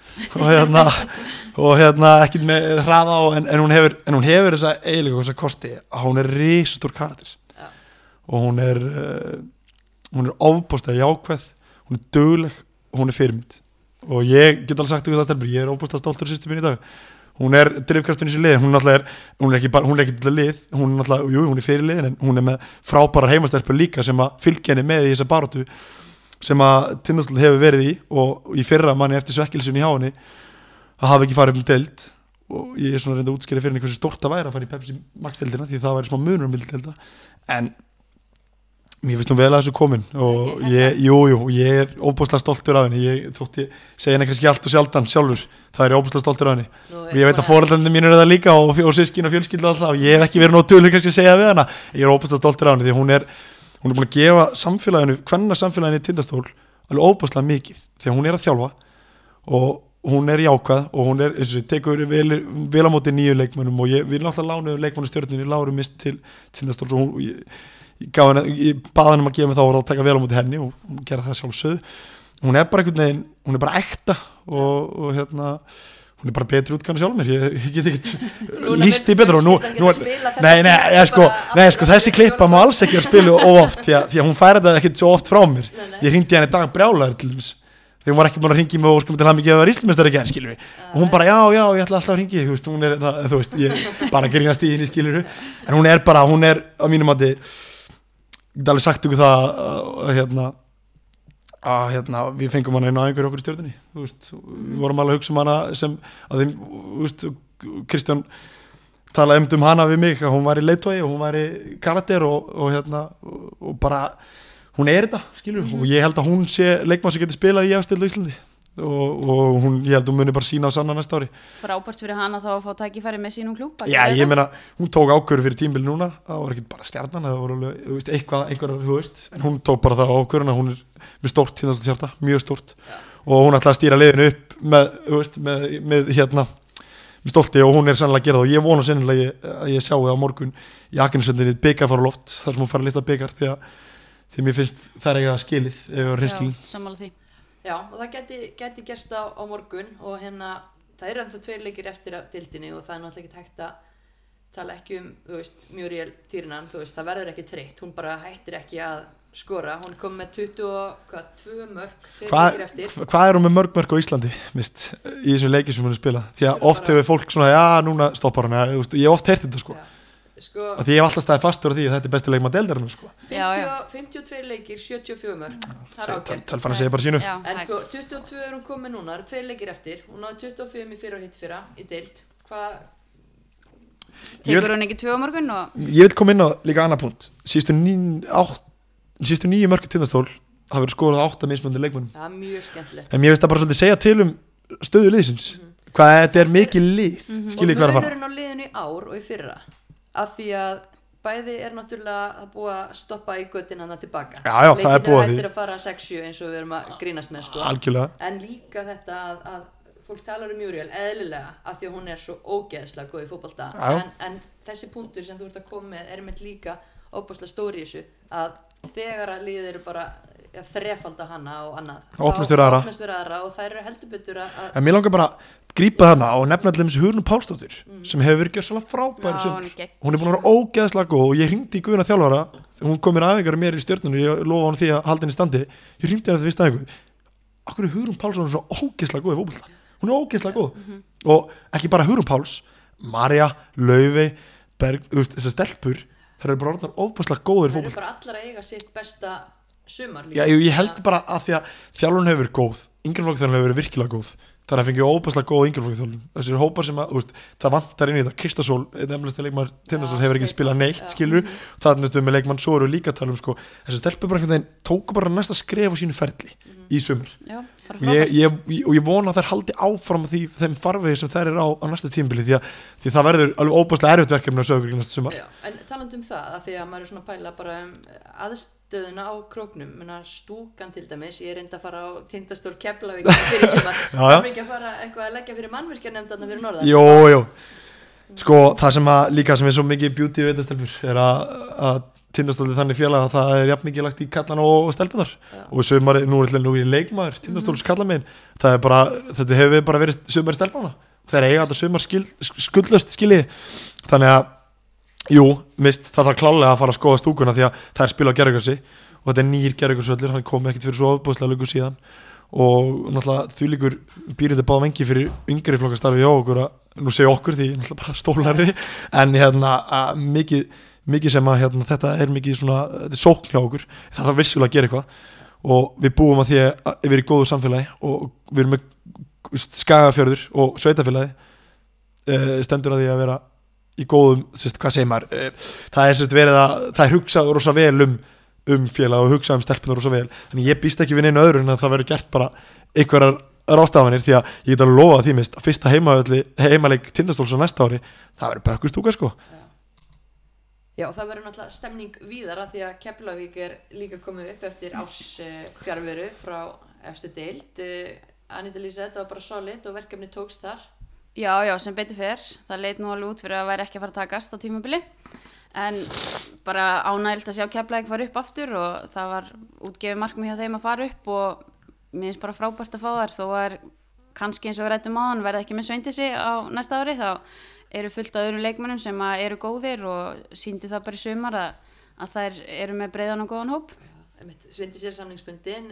og ekki með hraða en hún hefur þessa eiginlega þessa kosti að hún er risastór karakter og hún er ofboðslega jákvæð hún er dugleg og hún er fyrirmynd og ég get alveg sagt ykkur það stelpur ég er ofboðslega stoltur af systur mín í dag hún drifkrafturinn í þessu liði, hún er ekki til lið, hún er náttúrulega, jú, hún er fyrir liðin en hún er með frábærar heimastelpur líka sem að fylgja henni með í þessa baráttu sem að Tindastóll hefur verið í og í fyrra manni eftir svekkilsun í háinni að hafa ekki farið deild og ég er svona reynda að útskýra fyrir henni hversu stórt það væri að fara í Pepsi Max-deildina því það væri smá munur milli deilda en mér finnst hún vel að þessu komin og ég er óbúslega stoltur af henni þótt ég segja henni kannski allt og sjaldan sjálfur það er ég óbúslega stoltur af henni og ég veit að foreldrarnir mínir eru það líka og systkin og fjölskylda alltaf og ég hef ekki verið nóg duglegur kannski að segja við hana ég er óbúslega stoltur af henni því hún er búin að gefa samfélaginu, kvennasamfélaginu í Tindastól alveg óbúslega mikið því að hún er að þjálfa og hún er jákvæð og hún eins og tekur vel á móti nýju leikmönnum og við náttúrulega lánuðum leikmönnu Stjörnunni Láru Mist til Tindastóls og ég bað henni að gefa mig þá og taka vel á móti henni og gera það sjálfsögðu hún er bara einhvern veginn, hún er bara ekta og hérna hún er bara betri útgána sjálf mér ég get ekki líst í betur og þessi klippa má alls ekki að spila oft því að hún færi þetta ekkert svo oft frá mér ég hringdi henni dag brjálæður til þess þegar hún var ekki búin að hringja mig og til hann ekki að vera íslensmeistari í gær skilur við og hún bara já ég ætla alltaf að hringja þig hún er þú veist ég bara grínast í henni skilur við en hún er á mínum mati ég get alveg sagt ykkur það að við fengum hana inn á einhverju okkur í Stjörnunni við vorum alveg að hugsa hana sem að þeim Kristján talaði hana við mig að hún væri leiðtogi og hún væri karakter og bara hún er þetta skilur og ég held að hún sé leikmann sem getur spilað í efstöld á Íslandi og ég held að hún muni bara sína á sanna næsta ári frábært fyrir hana þá að fá tækifæri með sínum klúb ég meina hún tók ákvörðu fyrir tímabili núna það var ekki bara Stjarnan það var alveg einhverjar en hún tók bara það ákvörðuna hún er með stórt hjarta mjög stórt og hún ætlaði að stýra liðinu upp með stolti og hún er sannlega að gera það og ég vona sennilega að ég sjái á morgun í Akranesvelli bikar fara á loft þar sem hún fara að lita bikar því mér finnst það er eitthvað skilið sammála því Já, og það gæti gerst á morgun og það eru ennþá 2 leikir eftir að deildinni og það er náttúrulega ekki hægt að tala ekki Muriel Tyrnan, það verður ekki þreytt, hún bara hættir ekki að skora, hún kom með 22 mörk 2 leikir eftir. Hvað er hún með mörk á Íslandi, mist, í þessum leikir sem hún er spilað? Því að oft hefur fólk svona, núna stoppar hann, ég hef oft heyrt þetta því ég hef alltaf staðið fastur á því að þetta er besti leikmaður deildarinnar 52 leikir, 74 mörk það er ágætt tölfann að segja bara sínu en 22 er hún komið núna, það eru 2 leikir eftir hún náði 25 í fyrra og hitt fyrra í deild tekur hún ekki 2 morgun ég vil koma inn á líka annar punkt síðustu 9 mörk Tindastól hafa verið skorað 8 mismunandi leikmönnum það er mjög skemmtilegt en ég veist það bara svolítið segja til stöðu liðsins hvað þetta er mikið lið skiljið hvað er að fara og munurinn á liðinu í ár og í fyrra af því að bæði er náttúrulega að búa að stoppa í göttin hana tilbaka það er búið hættir að fara 6-7 eins og við erum að grínast með en líka þetta að fólk talar Muriel eðlilega af því að hún er svo ógeðslega góð í fótbolta en þessi punktur sem þú ert að koma með er með líka óbúslega stóri í þessu að þegar að liðið eru bara að þrefalda hana og annað opnast fyrir aðra og þær eru heldur betur en mér langar bara grípa þarna og nefna allir þessi Hugrún Pálsdóttir sem hefur verið gjörsamlega frábæri hún er búin að vera ógeðslega góð og ég hringdi í Guðna þjálfara hún kom mér aðeins mér í Stjörnunni og ég lofa hann því að halda henni í standi ég hringdi henni því akkur er Hugrún Pálsdóttir svona ógeðslega góð í fótbolta hún er ógeðslega góð og ekki bara Hugrún Páls Marja, Laufey, Berg þessar stelpur þær eru bara orðnar ógeðslega góður í fótbolta þær eru bara allar að eiga sitt besta sumar ég held bara að því að þjálfun hefur verið góð yngreflokksþjálfun hefur verið virkilega góð þannig að fengið óbúslega góð yngreflokksþjálfun þessir hópar sem að það vantar inn í það Kristásól, nefnilegst leikmaður Tindastóls hefur ekki spilað neitt skilur það er með leikmann svo eru líka að tala þessi stelpur bara einhvern veginn tóku bara næsta skref á sínu ferli í sumar og ég vona að þær haldi áfram þeim farvegi sem þær eru á næsta tímabili því það verður alveg óbúslega erfitt verkefni á Sauðárkróki næsta sumar en talandi það að því að maður er svona pæla bara aðstöðuna á króknum stúkan til dæmis, ég er reynd að fara á Tindastól Keflavík fyrir sumar það ekki að fara eitthvað að leggja fyrir mannvirkjanefndarna fyrir norðan Jó það sem er svo mikið beauty við þetta stelpur er að Tindastóll þannig félag að það er jafn mikið lagt í kallan og stelpunar og sumar, nú er leikmaður Tindastóls kallamegin það er bara, þetta hefur bara verið sumar stelpana þeir eiga alltaf sumar skuldlöst skilji þannig að það þarf klálega að fara að skoða stúkuna því að það er spil á Gerðugrassi og þetta er nýr Gerðugrassvöllur hann kom ekkert fyrir svo ofboðslega löngu síðan og náttúrulega þvílíkur býrindi báða vengi fyrir yngri flokkastarfi hjá okkur að nú segja okkur því náttúrulega bara stólari en mikið sem að þetta mikið svona þetta sókn hjá okkur, það þarf vissulega að gera eitthvað og við búum að því að við erum í góðu samfélagi og við erum með Skagafjörður og sveitafélagi stendur að því að vera í góðum, hvað segir maður það verið að það hugsað rosa vel félag og hugsað stelpunar rosa vel, þannig ég býst ekki við neina öðru en að það verður gert bara einhverjar ráðstafanir því að ég get alveg lofa því mist að fyrsta heimaleik Tindastóls á næsta ári, það verður bökkustúka sko. Já, það verður náttúrulega stemning víðar að því að Keflavík líka komið upp eftir fjarveru frá efstu deild. Anita Lísa, þetta var bara solid og verkefni tókst þar. Já, sem betur fer. Það leit nú alveg út fyrir að væri ekki að fara að takast á tímabili. En bara ánægilegt að sjá Keflavík fara upp aftur og það var útgefið markmið hjá þeim að fara upp og mér finnst bara frábært að fá þar þó kannski eins og við ræddum áðan verða ekki með Sveindísi á næsta ári þá eru fullt af öðrum leikmönnum sem eru góðir og sýndu það bara í sumar að þær eru með breiðan og góðan hóp. Sveindísi samningsbundin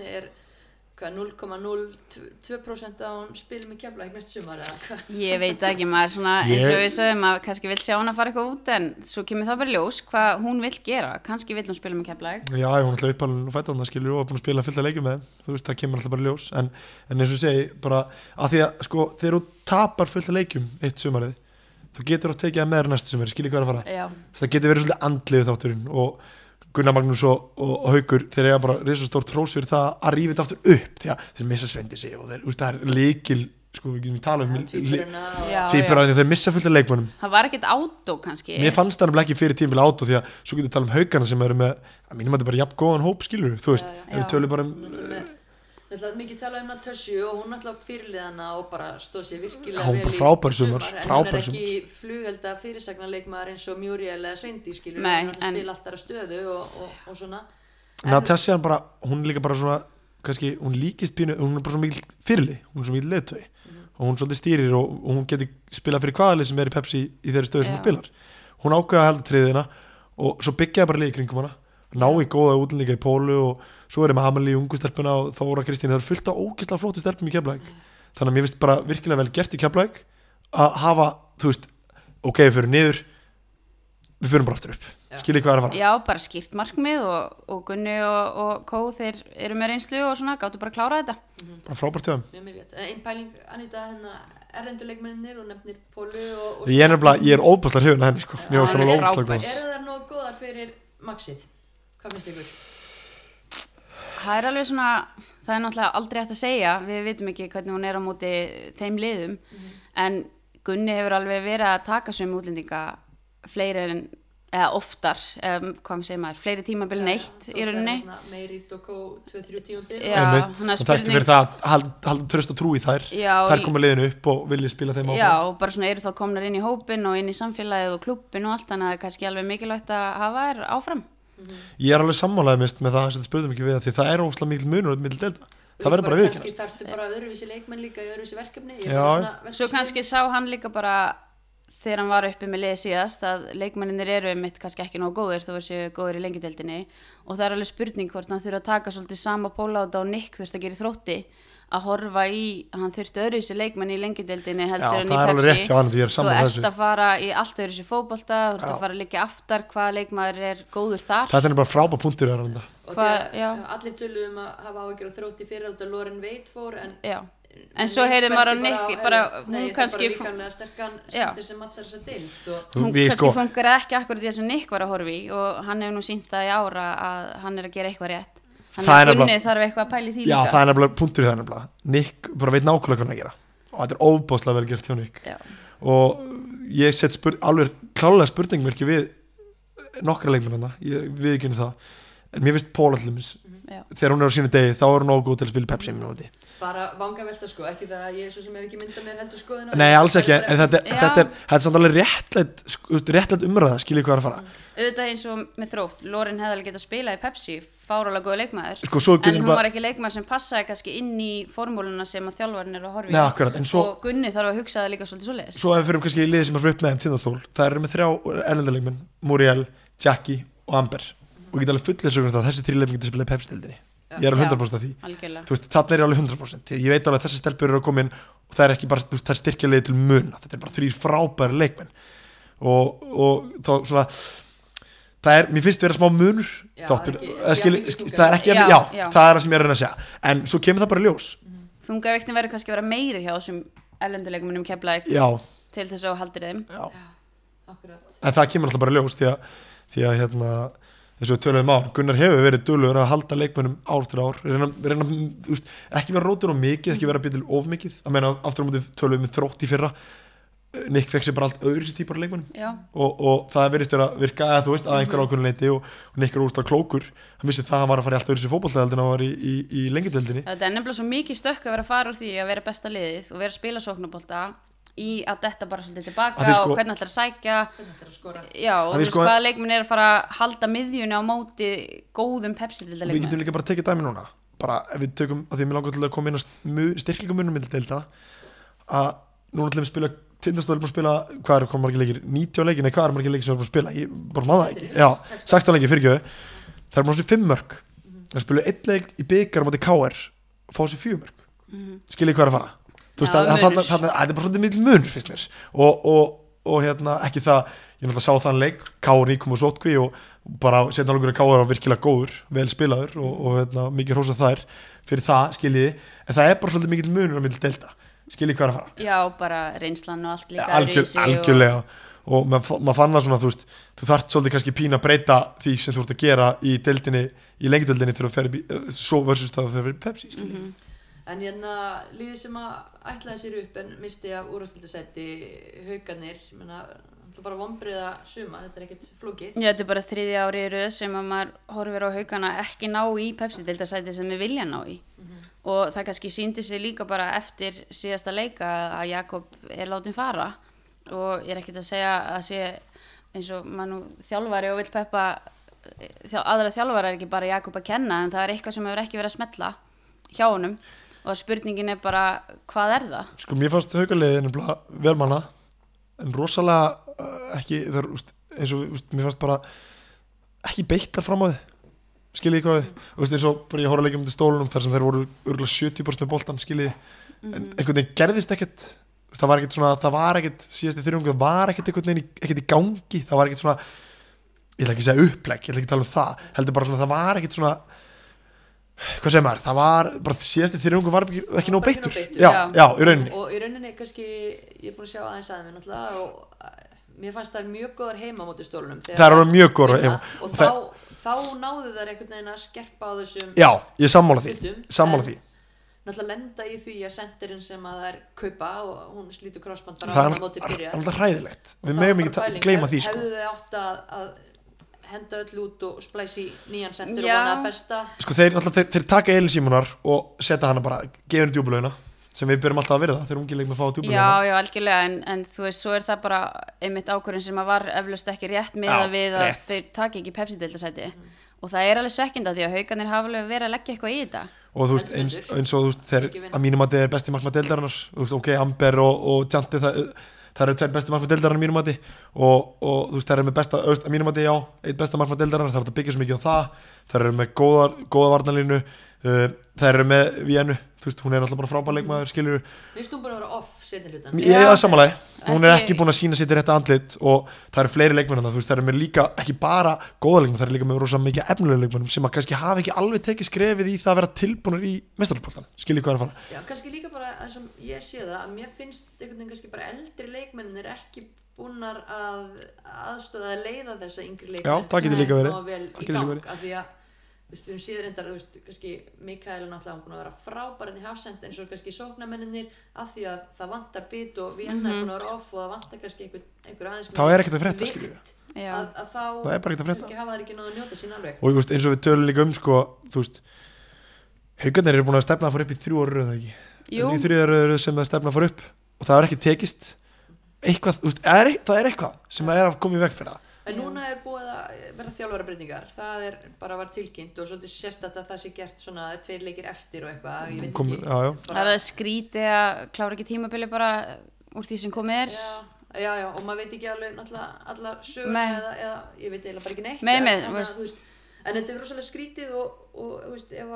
0,02% á spil með Keflavík næsta sumar eða hvað? Ég veit ekki, maður svona eins og við sögum að kannski vill sjá hún að fara eitthvað út en svo kemur það bara ljós hvað hún vill gera, kannski vill hún spila með Keflavík. Já, hún ætla uppalinn og fæta hann skilur og búin að spila fullt af leikjum með þeim, þú veist það kemur alltaf bara ljós en eins og segi bara að því að sko þegar þú tapar fullt af leikjum eitt sumarið þú getur að tekið það með þér næsta sumari, skiljið hvað að fara. Það getur verið svolítið andlegu þátturinn og Gunnar Magnús og Haukur þeir eiga bara risastórt hrós fyrir það að rífa þetta aftur upp því að þeir missa Sveindísi og þeir, það er lykil sko við getum tala tvíburaðinni þeir missa fullt af leikmönnum. Það var ekkert átó kannski. Mér fannst það ekki fyrir tímabili átó því að svo getum við tala Haukana sem eru með að mínum að þetta bara jafn góðan hóp skilur þú veist, við tölum bara mikið tala Natasju og hún alltaf fyrirliðana og bara stóð sér virkilega vel í sumar en hún ekki flugelda fyrirsagnarleikmaður eins og Muriel eða Sveindi skilur hún spila alltaf stöðu og svona Natasja hún líka bara svona kannski, hún líkist pínu, hún bara svo mikil fyrirlið hún svo mikil leiðtogi og hún svolítið stýrir og hún getur spilað fyrir hvaða lið sem í Pepsi í þeirri stöðu sem hún spilar hún ákveða að halda triðina og svo byggjaði bara lið í kringum hana ná í góða útlendinga í Pólu og svo með Amalí ungu stelpuna og Þóra Kristín það fullt af ógeðslega flóttu stelpum í Keflavík þannig að mér finnst bara virkilega vel gert í Keflavík að hafa, þú veist ok, við förum niður við förum bara aftur upp, skiljið hvað að fara Já, bara skýrt markmið og Gunni og Kó, þeir eru með reynslu og svona, gáttu bara að klára þetta bara frábært hjá þeim Einn pæling, Anita, erlenduleikmennir og nefnir Pólu og ég er óbúslega hrifin að henni sko. Eru þær nógu góðar fyrir Maxið? Hvað finnst ykkur? Það er alveg svona, það er náttúrulega aldrei hægt að segja, við vitum ekki hvernig hún á móti þeim liðum, en Gunni hefur alveg verið að taka sömu útlendinga fleiri eða oftar, hvað segir maður, fleiri tímabil en eitt í rauninni. Meiri Doko 2-3 tímabil. Það þekki fyrir það að halda tröst og trú í þær, þær koma liðinu upp og vilja spila þeim áfram. Já, og bara svona eru þá komnar inn í hópin og inn í samfélagið og klubbin og allt, þannig að það er kannski alveg mikilvægt að hafa þær áfram. Ég er alveg sammálaðið mist með það sem þið spurðum ekki við því það er óslega mikil munur og mikil delta það verður bara viðkennast kannski startu bara öðruvísi leikmenn líka í öðruvísi verkefni svo kannski sá hann líka bara þegar hann var uppi með liðið síðast að leikmenninir eru mitt kannski ekki nógu góðir þó séu góðir í lengjudeildinni og það er alveg spurning hvort hann þurfa að taka svolítið sama póláta og Nick þurft að gera í Þrótti að horfa í, hann þurfti öðruvísi leikmenn í lengjudeildinni heldur en í Pepsi þú ert að fara í allt öðruvísi fótbolta þú ert að fara að liggja aftar hvaða leikmaður er góður þar þetta er bara frábær punktur allir töluðum að hafa áhyggjur og Þrótti fyrir að Loren Veit fór en svo heyrði maður á Nick bara hún kannski sem matsar þessa deild hún kannski funkar ekki akkurat því sem Nick var að horfa í og hann hefur nú sýnt það í ára að hann er að gera eitthvað rétt þannig að Gunni þarf eitthvað að pæli því líka það er nefnilega punktur í það nefnilega Nick bara veit nákvæmlega hvað hann að gera og þetta er óbáslega vel gert hjá Nick og ég set alveg klálega spurningmerki við nokkra leikmenn ég viðurkenni það en mér finnst Pól allumis þegar hún á sínu degi þá er hún nógu góð til að spila Pepsi bara vangavelta sko, ekki það að ég svo sem hef ekki myndað mér heldur skoðina nei, alls ekki, en þetta er samt alveg réttlætt umræða, skiljið hvað er að fara auðvitað eins og með Þrótt Loren hefði alveg getað spilað í Pepsi fárálega góða leikmaður sko, en hún var ekki leikmaður sem passaði kannski inn í formúluna sem að þjálfarinn er að horfa í akkurat, og Gunni þarf að hugsa það líka svolítið svoleiðis svo ef við fyrir kannski í liði sem er fyrir upp með þeim Tindastól það eru með 3 erlendarleikmenn Muriel, Jackie og Amber og ég get alveg fullið sögur það þessi 3 leikmenn geta spilað í Pepsi-deildinni ég er 100% af því algjörlega. þú veist, þarna er ég alveg 100% ég veit alveg að þessi stelpur eru að koma inn og það er ekki bara, þú veist, það er styrkjalegi til muna þetta er bara 3 frábæri leikmenn og þá svona það er, mér finnst vera smá munur þáttur, það er ekki það er það sem ég er að reyna að segja en svo kemur það bara í ljós þungaviktin verður kannski að vera meiri hjá þessum erlenduleikumum Keflavík til þess að haldir þeim en það kemur alltaf bara í ljós því að hérna eins og við töluðum á, Gunnar hefur verið duglegur að halda leikmönnum ár til ár reyna ekki vera rótur of mikið ekki vera býtil of mikið að meina aftur á móti töluðum við Þrótt í fyrra Nick fekk sér bara allt öðru sér típar af leikmönnum og það verðist vera að virka að þú veist að einhver ákveðin leiti og Nick er úrslega klókur hann vissi það að hann var að fara í allt öðru sér fótboltadeildin og var í lengjudeildinni þetta er nefnilega svo mikið stökk að vera að fara úr því að vera besta liðið og vera að spila sóknarbolta í að detta bara svolítið tilbaka og hvernig ætlar að sækja og þú veist hvaða leikmenn er að fara að halda miðjunni á móti góðum Pepsi-deilda leikmenn við getum líka bara að tekið dæmi núna bara ef við tökum, af því að mér langar til að koma inn á styrklingamunum deilda að núna ætlum við að spila Tindastóð er búin að spila, hvað er margir leikir 90 leikir, nei hvað er margir leikir sem er búin að spila ég bara maður það ekki, 16 leikir fyrirgjöðu það er búin að spila 5 mörg það spilu 1 leik í byggar á móti KR og fá sér 4 mörg skiljið hvað er að fara þú veist það er bara svolítið mikil munur fyrst mér og hérna ekki það ég náttúrulega sá þann leik KR kom úr sótkví og bara setna alveg KR var virkilega góður vel spilaður og hérna mikið hrósað þær fyrir það skiljiði en það er bara svolítið mikil munur á milli deilda skiljið hvað er að fara já bara reynslan og allt líka algjörlega og maður fann það svona þú veist þú þarft svolítið kannski pína að breyta því sem þú ert að gera í deildinni í lengjudeildinni þegar þú fer svo versus það að það fer Pepsi en hérna liðið sem að ætlaði sér upp en misti af úrvalsdeildarsæti Haukarnir bara vonbrigða sumar, þetta er ekkert flókið þetta er bara 3. ári í röð sem að maður horfir á Haukana ekki ná í Pepsi-deildarsæti sem við vilja ná í og það kannski sýndi sig líka bara eftir síðasta leika að Jakob er látin fara og ég er ekkert að segja að sé eins og maður nú þjálfari og vill peppa aðra þjálfari er ekki bara Jakob að kenna en það er eitthvað sem hefur ekki verið að smetla hjá honum og spurningin er bara hvað er það? Sko mér fannst Haukaliðið nefnilega velmanna en rosalega ekki þar, eins og mér fannst bara ekki beittar fram á þið skiljiði hvað við eins og bara ég horf að leikja um til stólunum þar sem þeir voru örgulega 70% boltan skiljiði en einhvern veginn gerðist ekkert það var ekkert síðast í þrjungu það var ekkert einhvern veginn ekkert í gangi það var ekkert svona ég ætla ekki að segja upplegg ég ætla ekki að tala um það heldur bara svona það var ekkert svona hvað segir maður það var bara síðast í þrjungu var ekki nóg beittur já í rauninni og í rauninni kannski ég er búin að sjá aðeins að mér náttúrulega og mér fannst það mjög góðar heima á móti stólunum það er mjög góðar heima og þá náðu þær einhvern veginn að skerpa á þessum já, ég sammála því náttúrulega lenda í því að sendirinn sem að þær kaupa og hún slítur krossband bara það á móti byrja það er hræðilegt, við megum ekki gleyma því hefðu þau átt að henda öll út og splæsi nýjan sendir og vona besta sko þeir taka Elín Símonar og setja hana bara, gefa henni djúbulögina sem við byrjum alltaf að virða þegar ungi leikmenn fá djúbulögina já, algjörlega, en þú veist, svo er það bara einmitt ákvörðin sem að var eflaust ekki rétt með að við að þeir taki ekki Pepsi-deildarsæti og það er alveg svekkjandi því að Haukarnir hafa alveg verið að leggja eitthvað í þetta og þú veist, eins og þú veist þeir að mínum að þetta er besti markmann deildarinnar ok, Amber og Tjanti það eru 2 besti markmann deildarinnar mínum að og þú veist, það eru með besta að mínum að eitt besta markmann deildarinnar, það er að byggja svo mikið á það eru með góða varnarlínu það eru með Víenu þú veist, hún er alltaf bara frábær leikmaður skilur við stum bara að vera off seinni hlutan ég er samanlega, hún er ekki búin að sína sér til þetta andlit og það eru fleiri leikmenn þú veist, það eru með líka ekki bara góða leikmenn það eru líka með rosa mikið efnilega leikmennum sem að kannski hafa ekki alveg tekið skrefið í það að vera tilbúinir í meistarapoltan, skiljið hvað er að fara já, kannski líka bara eins og ég sé það að mér finnst einhvern veginn kannski bara eldri leikmennir ekki búnar að aðstoða að leiða þessa yngri leikmenn já, það getur líka verið við séum reyndar, þú veist, kannski Mikael náttúrulega hann búin að vera frábæran í hafsend eins og kannski sóknarmennir af því að það vantar bit og Víenna er búin að vera off og það vantar kannski einhver aðeins þá er ekkert að frétta, skiljið að þá það er bara ekkert að frétta kannski hafa þær ekki náðu að njóta sín alveg og veist, eins og við tölum líka sko, þú veist Haukarnir eru búin að stefna að fara upp í 3 ára röð ekki 3 ára röð sem það stefna að fara upp og það er ekki tekist eitthvað, þú veist, það er eitthvað sem er að koma í veg fyrir það en núna er búið að vera þjálfarabreytingar það er bara var tilkynnt og svolítið sérstætt að það sé gert svona 2 leikir eftir og eitthvað ég veit ekki það er skrítið að klára ekki tímabili bara úr því sem komið já og maður veit ekki alveg náttúrulega allar söguna eða ég veit eiginlega bara ekki neitt en þetta er rosalega skrítið og þú veist ef að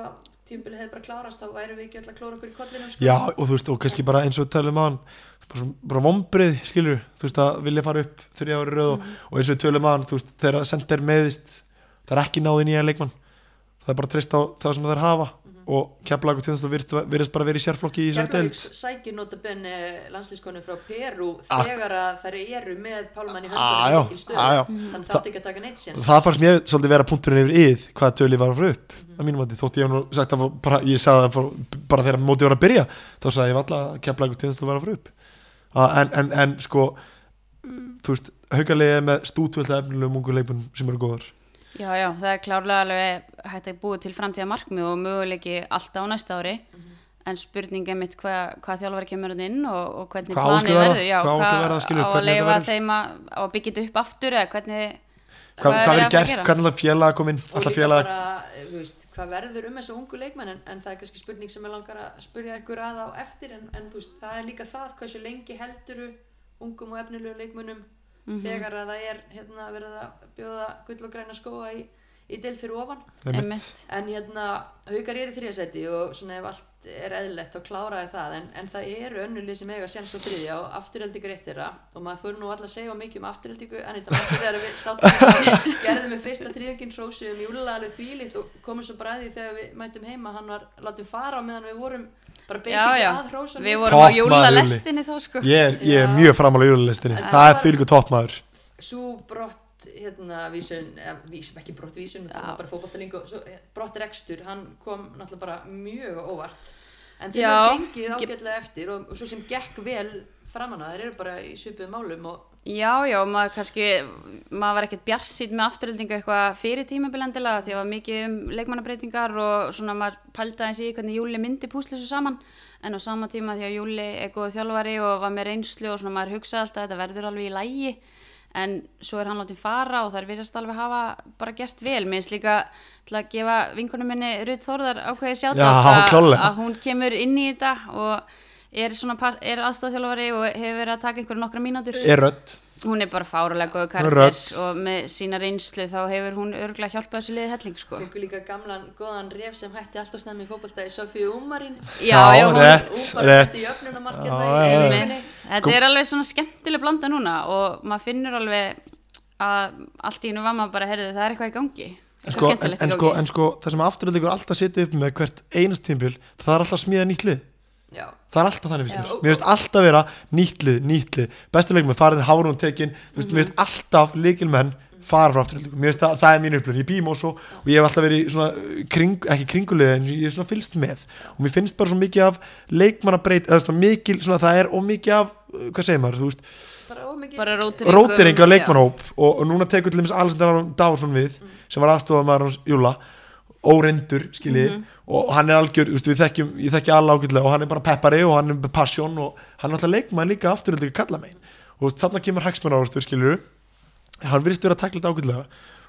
tímabilið hefði bara klárast þá værum við ekki öll að klóra okkur í kollinum sko. Já, og þú veist, og kannski bara eins og tölum að hann bara vombrið, skilur þú veist, að vilja fara upp 3 ári röð og eins og tölum að hann, þú veist, þegar sender meðist, það er ekki náði nýja leikmann, það er bara treyst á það sem þær hafa og Keflavík virðist bara verið í sérflokki í þessari deild. Keflavík sækir notabenni landslískonu frá Perú þegar að þær eru með Pálmann í höndunum mikil stöðu, þannig þátt ekki að taka neitt séns. Það fannst mér svolítið vera punkturinn yfir yð hvað tölið var að fara upp að mínum að þótt ég hef nú sagt að bara, ég sagði það bara þegar mótið var að byrja þá sagði ég alltaf að Keflavík var að fara upp en sko þú veist, Haukalið með stútvölda efnilegum ungu leikmenn sem eru góðar. Já, það er klárlega alveg hægt að búið til framtíða markmið og möguleiki alltaf á næsta ári en spurninga mitt hvað þjálfari kemur inn og hvernig planið verður á að leifa þeim að byggja þetta upp aftur eða hvernig hvað verður gert, hvernig það félag kom inn og líka bara, hvað verður þessu ungu leikmenn en það er kannski spurning sem ég langar að spyrja ykkur að á eftir en það er líka það hversu lengi helduru ungum og efnilegu leikmennum þegar að það er verið að bjóða gull og græna skóa í deild fyrir ofan en Haukar eru í 3. sæti og svona ef allt er eðlilegt þá klára það en það eru önnur lið sem eiga séns á 3. og aftureldi greitt þeirra og maður fyrir nú alltaf að segja mikið aftureldigu en þetta var þegar við sátum gerðum við fyrsta þriðjunginn hrósuðum Júlla alveg þvílíkt og komum svo bara að því þegar við mættum heima hann var látið fara á meðan við vorum bara basically að hrósa við vorum á Júlalestinni þá sko ég er mjög framála á Júlalestinni það er þvílíkur toppmaður svo brott vísun ekki brott vísun það var bara fótboltalingu brott rekstur hann kom náttúrulega bara mjög óvart en þeir eru gengið ágætlega eftir og svo sem gekk vel framan að þeir eru bara í svipuðum málum og maður var ekkert bjarsýnn með afturöldingu eitthvað fyrir tímabilendilega því að það var mikið leikmannabreitingar og svona maður pældi aðeins í hvernig Júli myndi púsla þessu saman en á sama tíma því að Júli er góð þjálfari og var með reynslu og svona maður hugsaði alltaf að þetta verður alveg í lagi en svo hann látið fara og þær virðast alveg hafa bara gert vel mér finnst líka til að gefa vinkonum minni Ruth Þórðar ákveðið sjátt að hún kemur inn í þetta og er aðstofþjálfari og hefur verið að taka einhverju nokkra mínútur hún er bara fárulega góð karakter og með sína reynslu þá hefur hún örugglega hjálpað þessu liði helling sko. Fengur líka gamlan góðan ref sem hætti alltaf snemmi í fótbolta í Sofíu Úmarín rétt þetta er alveg svona skemmtileg blanda núna og maður finnur alveg að allt í nú var maður bara heyrðu það er eitthvað í gangi en það sem afturöldigur alltaf setja upp með hvert einast tímabil það er alltaf að smíða nýtt lið það er alltaf þannig mér finnst alltaf vera nýtt lið bestu leikmenn farin Hárún tekin mér finnst alltaf leikilmenn fara frá afturöldingu mér finnst það er mín upplifun ég bým og svo og ég hef alltaf verið svona ekki kringulið en ég er svona fylgst með og mér finnst bara svo mikið af leikmannabreyt eða svona mikil svona það er ómikið af hvað segir maður þú veist bara rótering á leikmannahóp og núna tekur til dæmis Alexander Dávarsson við sem var aðstofamaður hans Júlla óreindur skilji og hann er algjör ég þekki alla ágætlega og hann er bara peppari og hann er með passion og hann er alltaf leikmann líka afturöldingu kalla megin og þarna kemur hagsmunaárekstur skilur hann virðist vera að takla þetta ágætlega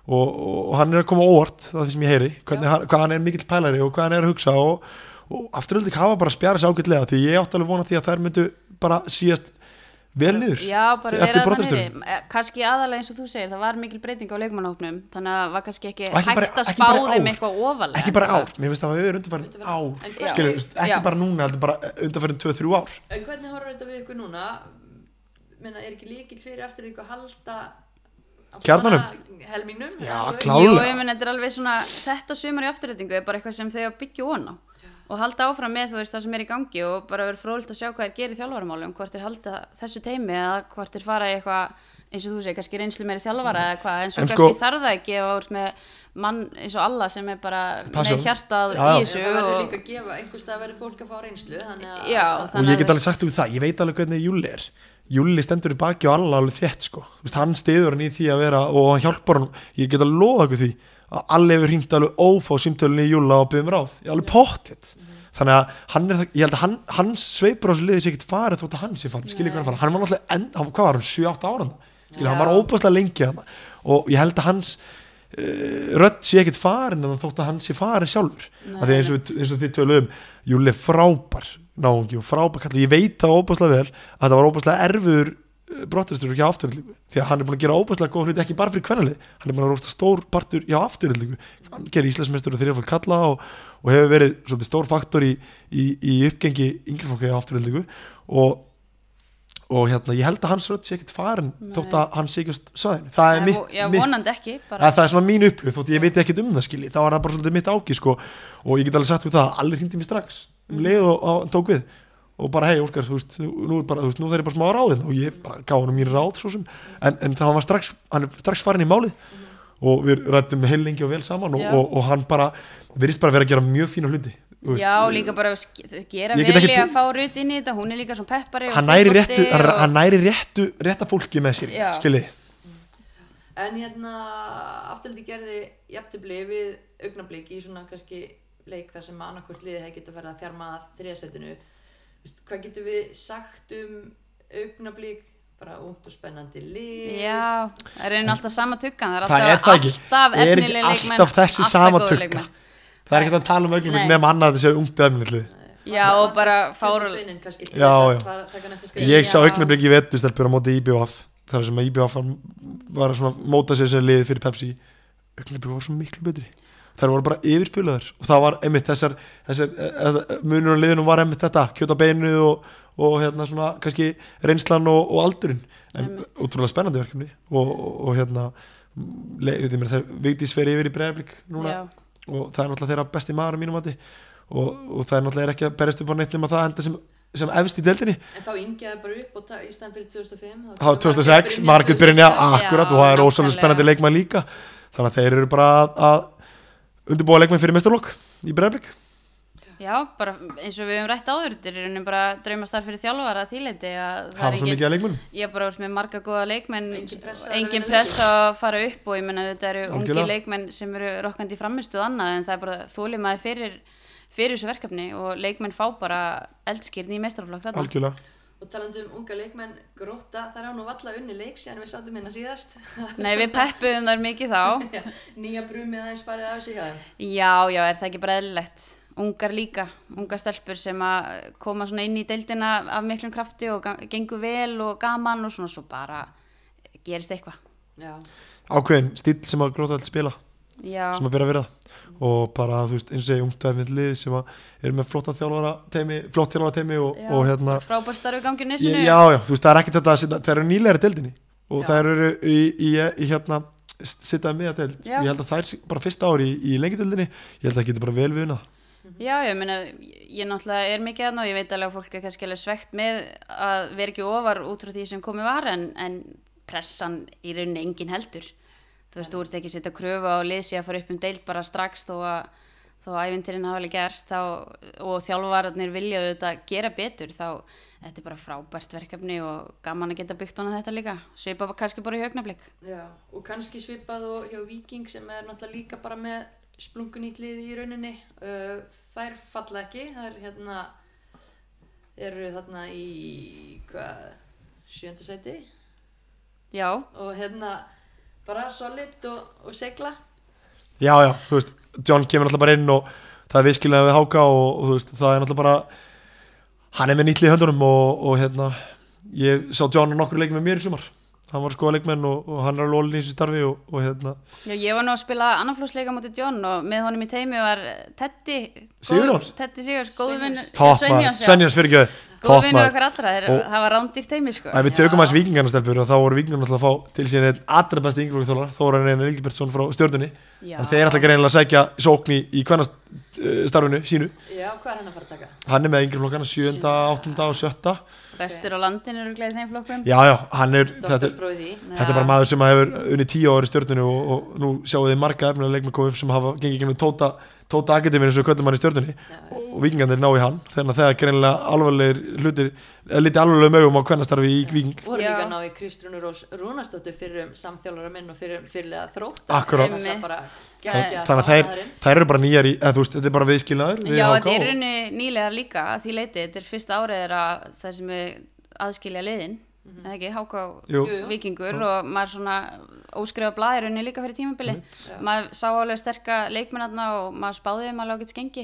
og hann er að koma óvart það því sem ég heyri hvað hann er mikill pælari og hvað hann er að hugsa og afturölding hafa bara spjara sig ágætlega því ég átti alveg vona því að þær myndu bara síðast vel niður eftir brottreksturinn kannski aðalega eins og þú segir það var mikil breyting á leikmannahópnum þannig að var kannski ekki hægt að spá þeim eitthvað ofalega ekki bara ár, mér finnst það að við erum undanfærin ár ekki bara núna, heldur bara undanfærin 2-3 ár en hvernig horfum þetta við ykkur núna er ekki líkill fyrir aftur ykkur halda kjarnanum helmingnum klálega þetta er alveg svona þetta sumar í afturreitingu er bara eitthvað sem þau byggja von á og halda áfram með það sem er í gangi og bara verður fróðlegt að sjá hvað gerir í þjálfaramálum hvort halda þessu teimi eða hvort fara í eitthvað eins og þú segir, kannski reynslu meiri þjálfara eða hvað, en svo kannski þarf það ekki að vera með mann eins og alla sem er bara með hjartað í þessu það verður líka að gefa, einhverstað verður fólk að fá reynslu og ég get alveg sagt um það, ég veit alveg hvernig Júli er Júli stendur í baki og alla alveg þétt sko. Hann stiður hann í því að vera og hann hjálpar hann, ég get alveg lofa ykkur því að allir hefur hringt alveg ófá símtölunni í Júla og byggðum ráð, ég alveg pottið þannig að hann er, ég held að hans sveipur á þessu liði sé ekkert farið þótt að hann sé farið, skilja hvað hann var náttúrulega hvað var hann, 7-8 ára skilja, hann var óbúslega lengi þarna og ég held að hans rödd sé ekkert farin en þótt að hann sé farið sjálfur af því eins og þið töluðum Júli frábær náungi og frábær kall, ég veit það óbúslega vel að það var óbúslega erfiður brottrestur hjá Aftureldingu því að hann búin að gera óbærslega góð hluti ekki bara fyrir kvennalið, hann búin að rósta stór partur hjá Aftureldingu, hann gerir Íslandsmeistur og þriðjaflokk karla og hefur verið svolítið stór faktor í uppgengi yngri fólki hjá Aftureldingu og hérna, ég held að hans rödd sé ekkert farin þótt að hann sé ekki svæðin, það er mitt vonandi ekki það er svona mín upplöf, þótt ég veit ekkert það skilji, þá er það bara svolítið mitt áki sko, og ég get alveg sagt við það, allir hringdi mér strax leið og tók við og bara hei Óskar, þú veist, nú þarf ég bara smá ráðin og ég bara gaf hann mín ráð svo sem, en það var hann er strax farin í málið og við rættum heil lengi og vel saman og hann bara virðist bara vera að gera mjög fína hluti. Já, líka bara gera vel í að fá Rut inn í þetta, hún er líka svona peppari hann næri rétta fólki með sér, skiljið. En hérna Afturelding gerði jafntefli við Augnablik í svona kannski leik þar sem annarkvort liðið hefði getað farið að þjarma að þriðasætinu. Hvað getum við sagt Augnablik, bara ungt og spennandi lið? Já, það er alltaf sama tuggan, það er alltaf efnileg leikmenn, alltaf þessi sama tugga. Það er ekki að tala Augnablik nema annað að það séu ungt efnilegt lið. Já, og bara ég sá Augnablik í vettustelpur á móti IBVF, þar sem IBVF var að móta sér sem liðið fyrir Pepsi. Augnablik var svo miklu betri, þær voru bara yfirspilaðar og það var einmitt þessar munur á liðinu var einmitt þetta, kjöt á beinu og hérna svona kannski reynslan og aldurinn, en útrúlega spennandi verkefni og hérna þegar Vigdís fer yfir í Breiðablik núna og það er náttúrulega þeirra besti maður á mínum mati og það er náttúrulega ekki að berjast upp á neitt nema það enda sem efst í deildinni. En þá yngjaði bara upp og í staðan fyrir 2005 þá 2006, Margrét Brynja, akkurat, og það er ósvöld spennandi leikmann líka, þannig að þeir eru bara að undirbúa leikmenn fyrir meistarlokk í Breiðablik. Já, bara eins og við höfum rætt áður, þetta er bara draumastarf fyrir þjálfara að þýleiti hafa svo mikið að leikmennum. Ég er bara með marga góða leikmenn, engin press að fara upp og ég menna þetta eru ungi leikmenn sem eru rokkandi í framistuð annað, en það er bara þolinmæði fyrir þessu verkefni og leikmenn fá bara eldskírn í meistaraflokk þarna. Algjörlega. Og talandi unga leikmenn, Grótta, þar á nú valla unni leik síðan við sátum hérna síðast. Nei, við peppuðum þar mikið þá. Nýja brumið aðeins farið af sig hjá þeim. Já, er það ekki bara eðlilegt. Ungar líka, unga stelpur sem að koma svona inn í deildina af miklum krafti og gengur vel og gaman og svona svo bara gerist eitthvað. Já. Ákveðin stíl sem að Grótta ætla spila. Já. Sem að byrja að vera og bara þú veist eins og segja ungt efnilið sem að eru með flott þjálfara teimi og hérna frábær starf í gangi nesinu. Já, þú veist það er ekki þetta að það eru nýlegri deildinni og það eru í hérna sittaði með að deild. Ég held að það er bara fyrsta ári í lengjudeildinni, ég held að það getur bara vel við hana. Já, ég meina, ég náttúrulega er mikið þarna og ég veit alveg að fólk er kannski alveg svegt með að vera ekki ofar út frá því sem komið var en pressan í rauninni engin heldur. Þú veist, þú ert ekki að setja kröfu á liðsi að fara upp deild bara strax þó að ævintýrin hafa alveg gerst og þjálfararnir vilja auðvitað gera betur þá þetta er bara frábært verkefni og gaman að geta byggt hana þetta líka. Svipað kannski bara í Augnablik. Já, og kannski svipað og hjá Víking sem er náttúrulega líka bara með splunkunýtt lið í rauninni. Þær falla ekki, þær eru þarna í 7. sæti. Já. Og bara solid og segla. Já, þú veist, John kemur náttúrulega bara inn og það er viðskilnaði við Háka og þú veist, það er náttúrulega bara hann er með nýtt lið í höndunum og ég sá John nokkur leikir með mér í sumar. Hann var að skoða leikmenn og hann er alveg ólinn í þessu starfi og Já, ég var nú að spila annarflóðsleika mútið John og með honum í teimi var Teddy Sigurs, góðu vinnur Svenjans fyrir ekki góðu vinnur okkar allra, það var rándýrt teimi sko. Við tökum aðeins Víkingarna stelpur og þá voru Víkingarna alltaf að fá til síðan einn allra besti yngirflokksþjálfara, Þórarin Einar Vilbertsson frá Stjörnunni, þannig þeir ætla ekki reynilega að sækja sókn í kvennastarfinu sínu. Já, hvað er hann að fara að taka? Hann er með yngirflokkana 7., 8. og 7. Bestur á landinu eru gleðið þeim flokkum. Já, hann er þetta er bara maður sem hefur unnið 10 ári í Stjörnunni og nú sjáu þið marga efnilega leikmenn koma sem hafa gengið gegnum Tóta Akademíu eins og köllum hann í Stjörnunni og Víkingarnir ná í hann þannig að það er greinilega alvarlegir hlutir lítið alvarlegum augum á kvennastarfi í Víking. Og líka ná í Kristrúnu Rós Rúnarsdóttur fyrir samþjálfara minn og fyrirlega Þrótt. Akkurát. Þannig að þær eru bara nýjar eða þú veist, þetta er bara viðskilnaður. Já, þetta er nýlegar líka að því leiti, þetta er fyrsta árið það sem er aðskilja liðin. Eða ekki, Háka Víkingur og maður svona óskrifa blaðirunni líka fyrir tímabili maður sá alveg sterka leikmennarna og maður spáði þeim alveg ágætt skengi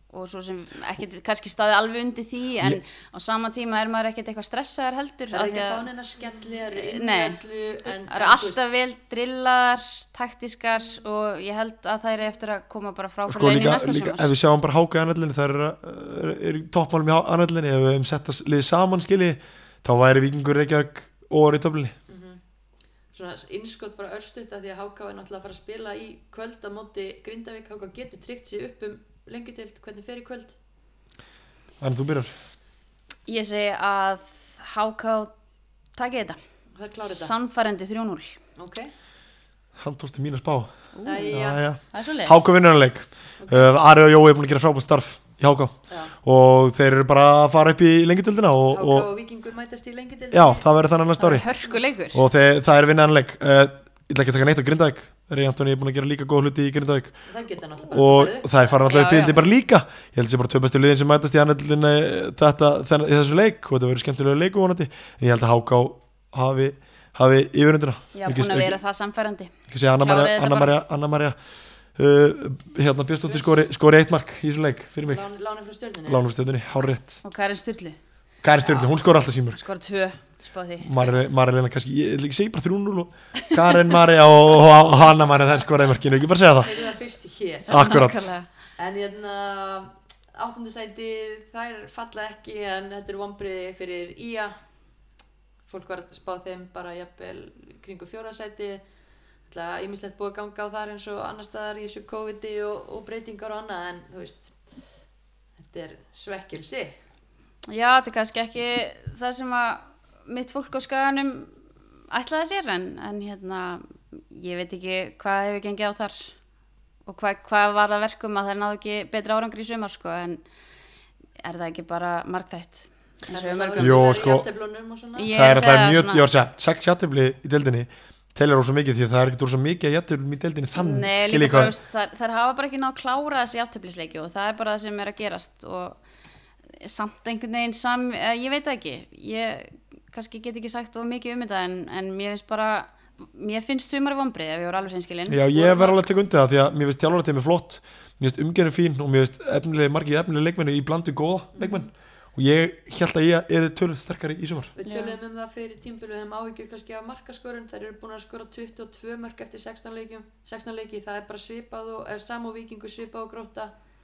og svo sem ekkert kannski staði alveg undir því en á sama tíma maður ekkert eitthvað stressaður heldur. Það ekki að fá neina skelli, það inn í öllu. Það eru alltaf vel drillaðar, taktískar og ég held að það eftir að koma bara frábærlega inn í næsta sumar. Ef við sjáum bara Háka í annaðlinni, það er toppmálum í annaðlinni, ef við hefum sett að liði saman skilji, þá væri Víkingur Reykjavík og í töflinni. Svona innskot bara örstutt að því að Háka var náttúrulega að fara að spila í kvöld á móti Grindavík. Háka getur tryggt sig upp lengjudeild, hvernig fer í kvöld? Þannig þú byrjar. Ég segi að Háka taki þetta. Það klári þetta. Sannfærandi 3-0. Ok. Hann tókst í mína spá. Jæja. Það svoleiðis. Háka vinnur hann leik. Ari og Jói er búin að gera frábært starf í Háka. Og þeir eru bara að fara upp í lengjudeildina Háka og Víkingur mætast í lengjudeildina. Já, það verður þannig næsta ári. Hörkuleikur. Og það er vinnaðan leik. Ég ætla ekki að taka neitt á Grindavík. Rey Antoni er búin að gera líka góð hluti í Grindavík. Það geta náttúrulega bara og það er farin alltaf upp í deildinni bara líka. Ég held að það sé bara 2 bestu liðin sem mætast í annað deildinni í þessu leik og þetta verður skemmtilega leiku vonandi. En ég held að Háka hafi yfirundina. Já, búin að vera það samfærandi. Ekki segja Anna María Björnsdóttir skori 1 mark í þessu leik fyrir mig. Lána frá Stjörnunni, hárrétt. Og Karin Sturlu? Karin Sturlu, hún skori alltaf sín mörk. Skori 2, spáði því. Marja kannski, ég segi bara 3-0 og Karin María og Hanna María þær skoraði mörkinu, ekki bara segja það. Það er það fyrst hér. Akkurat. En 8. sæti, þær falla ekki en þetta er vonbrigði fyrir IA. Fólk var að spá þeim bara jafnvel kringu 4. sæti. Ýmislegt búið að ganga á þar eins og annar staðar í þessu COVID-i og breytingar og annað en þú veist, þetta er svekkelsi. Já, þetta er kannski ekki það sem að mitt fólk á Skaganum ætlaði sér en ég veit ekki hvað hefur gengið á þar og hvað var að verkum að þær náðu ekki betri árangri í sumar sko en er það ekki bara margþætt? Jó sko, það er alltaf mjög, ég var að segja, 6 jafntefli í deildinni telur ósvo mikið því að það er ekki svo mikið jafnteflum í deildinni þannig. Nei, líka bara, þær hafa bara ekki náð að klára þessi jafnteflisleiki og það er bara það sem er að gerast og samt einhvern veginn ég veit ekki, ég kannski get ekki sagt of mikið þetta en mér finnst sumari vonbrigði ef ég voru alveg hreinskilin. Já, ég verð alveg að taka undir það því að mér finnst þjálfarateymið flott, mér finnst umgjörðin fín og mér finnst margir efnilega leikmenn í blandu góða leikmenn og ég held að ég er tölvöld sterkari í sumar. Við töluðum það fyrir tímabilið, við hefum áhyggjur kannski af markaskorun, þær eru búin að skora 22 mörk eftir 16 leiki, það er bara svipað og er sama og Víkingur svipað og Grótta.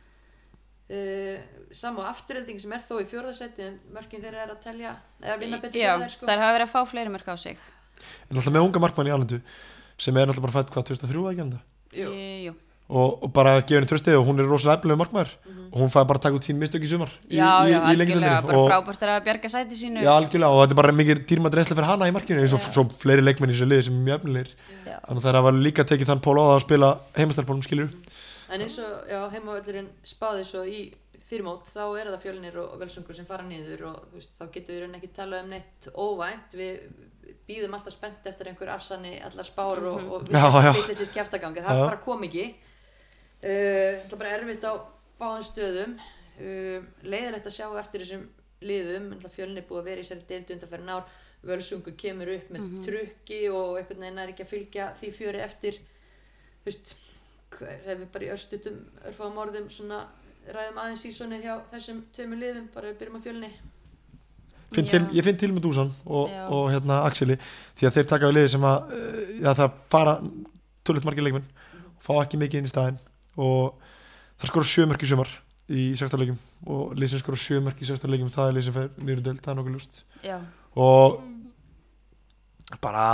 Sama og Afturelding sem er þó í 4. sæti en mörkin þeirra er að telja eða vinna betur fyrir þær sko. Þær hafa verið að fá fleiri mörk á sig. En alltaf með unga markmann í Alendu sem er alltaf bara fætt 2003 ekki enda. Jú. Og bara gefa henni tröstið og hún er rosalega efnilegur markmaður og hún fæði bara að taka út sín mistök í sumar í algjörlega, bara frábært að bjarga sæti sínu. Já, algjörlega og þetta er bara mikið dýrmætt reynsla fyrir hana í markinu eins og svo fleiri leikmenn í þessu liði sem er mjög efnilegir þannig að það var líka tekið þann pól á það að spila heimastelpunum skilur. En eins og heimavöllurinn spáði svo í fyrirmót þá er það Fjölnir og Völsungur sem fara niður og þú veist, þá getur við ekki tala neitt óvænt, við bíðum alltaf spennt eftir einhver afsanni allar spár og þessi kjaftagangi, það bara kom ekki. Það er bara erfitt á báðum stöðum, leiðilegt að sjá eftir þessum liðum, Fjölnir er búið að vera í sér deildu undanfarin ár, Völsungur kemur upp með trukki og einhvern veginn er ekki að fylgja því fjöri eftir, þú veist, ef við bara í örstutum örfáum orðum svona ræðum aðeins sísonið hjá þessum 2 liðum, bara við byrjum á Fjölni. Ég finn til með Dúsan og Axeli því að þeir taka við liði sem að það fara tölvöld margir leikmenn, fá ekki mikið inn í staðinn og það skora 7 mörk í sumar í 16 leikjum og lið sem skora 7 mörk í 16 leikjum það er lið sem fer niður í deild, það er nokkuð ljóst. Og bara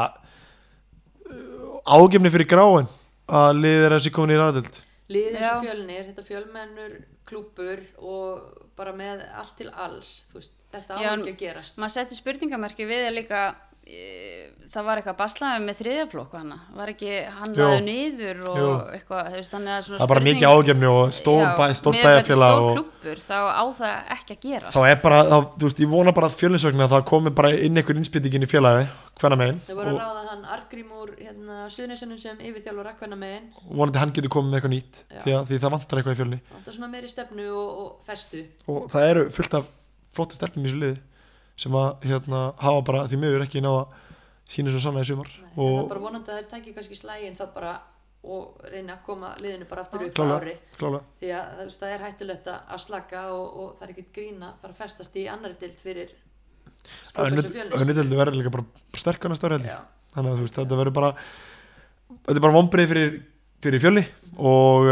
ágefni fyrir Gráin að liðið er þessi komin í aðdeild. Liðið eins og Fjölnir, þetta fjölmennur klúbbur og bara með allt til alls, þú veist, þetta á ekki að gerast. Maður setti spurningamerki við líka, það var eitthvað baslaði með 3. flokk hana, var ekki hann laði niður og eitthvað, þú veist, þannig að svona það er bara mikið ágefni og stór bæjarfélag og stór klúbbur, þá á það ekki að gerast. Þá er bara, þú veist, ég vona bara að Fjölnisvögnin að það komi bara inn einhver innspýtingin í félagi, hvenna megin. Þau voru að ráða hann Argrím úr Suðurnesjunum sem yfirþjálfara hvenna megin. Vonandi hann getur komið með eitthvað nýtt, því það vantar eitthvað í Fjölni. Vantar svona meiri stefnu og festu. Og það eru fullt af flottu stelpum í þessu liði sem að hafa bara því miður ekki ná að sína svo sanna í sumar. Það er bara vonandi að þær tæki kannski slægin þá bara og reyna að koma liðinu bara aftur upp á Klálega. ári því að það er hættulegt að slaka og það er ekkert grín að fara að festast í annari deild fyrir skópessu Fjölnis. Önnudildi verður líka bara sterkana störri þannig að þetta verður bara þetta er bara vonbrið fyrir Fjölni og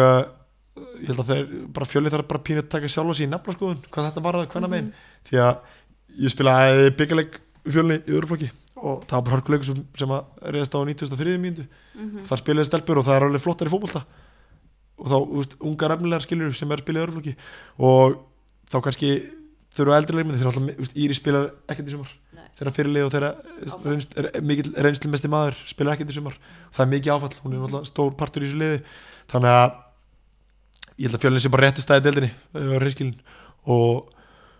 ég held að þeir bara Fjölni þarf bara pínu að taka sjálf á sig í naflaskoðun hvað þetta var að hvenna megin því að ég spilaði byggjarleik Fjölni í öðru flokki og það var bara hörkuleikur sem að reyðast á 93. mínútu þar spilaði stelpur og það er alveg flottar í fótbolta og þá ungar efnilegar skiljur sem er spilað í öðru flokki og þá kannski þurfa eldri leikmenn þeir alltaf Íri spilar ekkert í sumar þeirra fyrirlið og þeirra mikill reynslumesti maður spilar ekkert í sumar og það er mikið áfall, hún er náttúrulega stór partur í þessu liði þannig að ég held að Fjölnir sé bara réttu staði deildinni á reynskilin og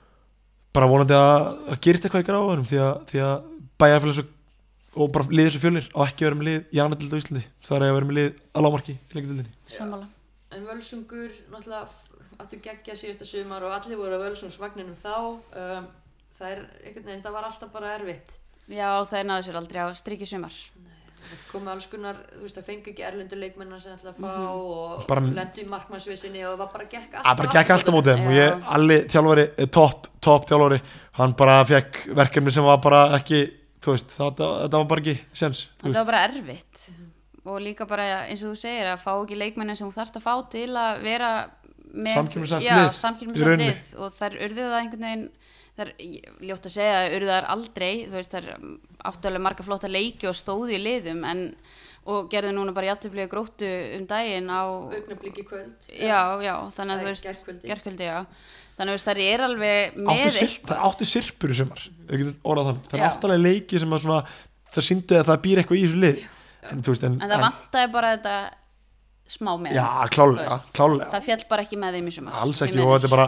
bara vonandi að gerist eitthvað í gráðanum því að bæjarfélags og bara liðir sem Fjölnir á ekki að vera með lið í annað deild á Íslandi það er að vera með lið að lágmarki í lengjadildinni Sammála. En Völsungur náttúrulega áttu geggja síðasta sumar og allir voru á Völsungsvagninum þá það er einhvern veginn, það var alltaf bara erfitt Já, það náðu sér aldrei á striki sumar það komu alls konar, það fengi ekki erlendur leikmennar sem ætla að fá og bara, lendu í markmannsvisinni og það var bara gekk alltaf mótið þeim og ég, Alli þjálfari, topp þjálfari hann bara fekk verkefni sem var bara ekki það var bara ekki sens það var bara erfitt og líka bara eins og þú segir að fá ekki leikmennin sem þú þarft að fá til að vera með samkeppnishæft lið og þær urðu það einhvern veginn það er ljótt að segja að urðu þær aldrei það er áttulega marga flotta leiki og stóði í liðum og gerðu núna bara jafntefli Gróttu daginn á Augnablik í kvöld já, þannig að gerkvöldi þannig að það er alveg með eitthvað það áttu sirpur í sumar það er áttalega leiki sem að svona, það sýndu að það býr eitthvað í þessu lið en það vantaði bara þetta smá með klálega það fjall bara ekki með þeim í sumar alls ekki og þetta er bara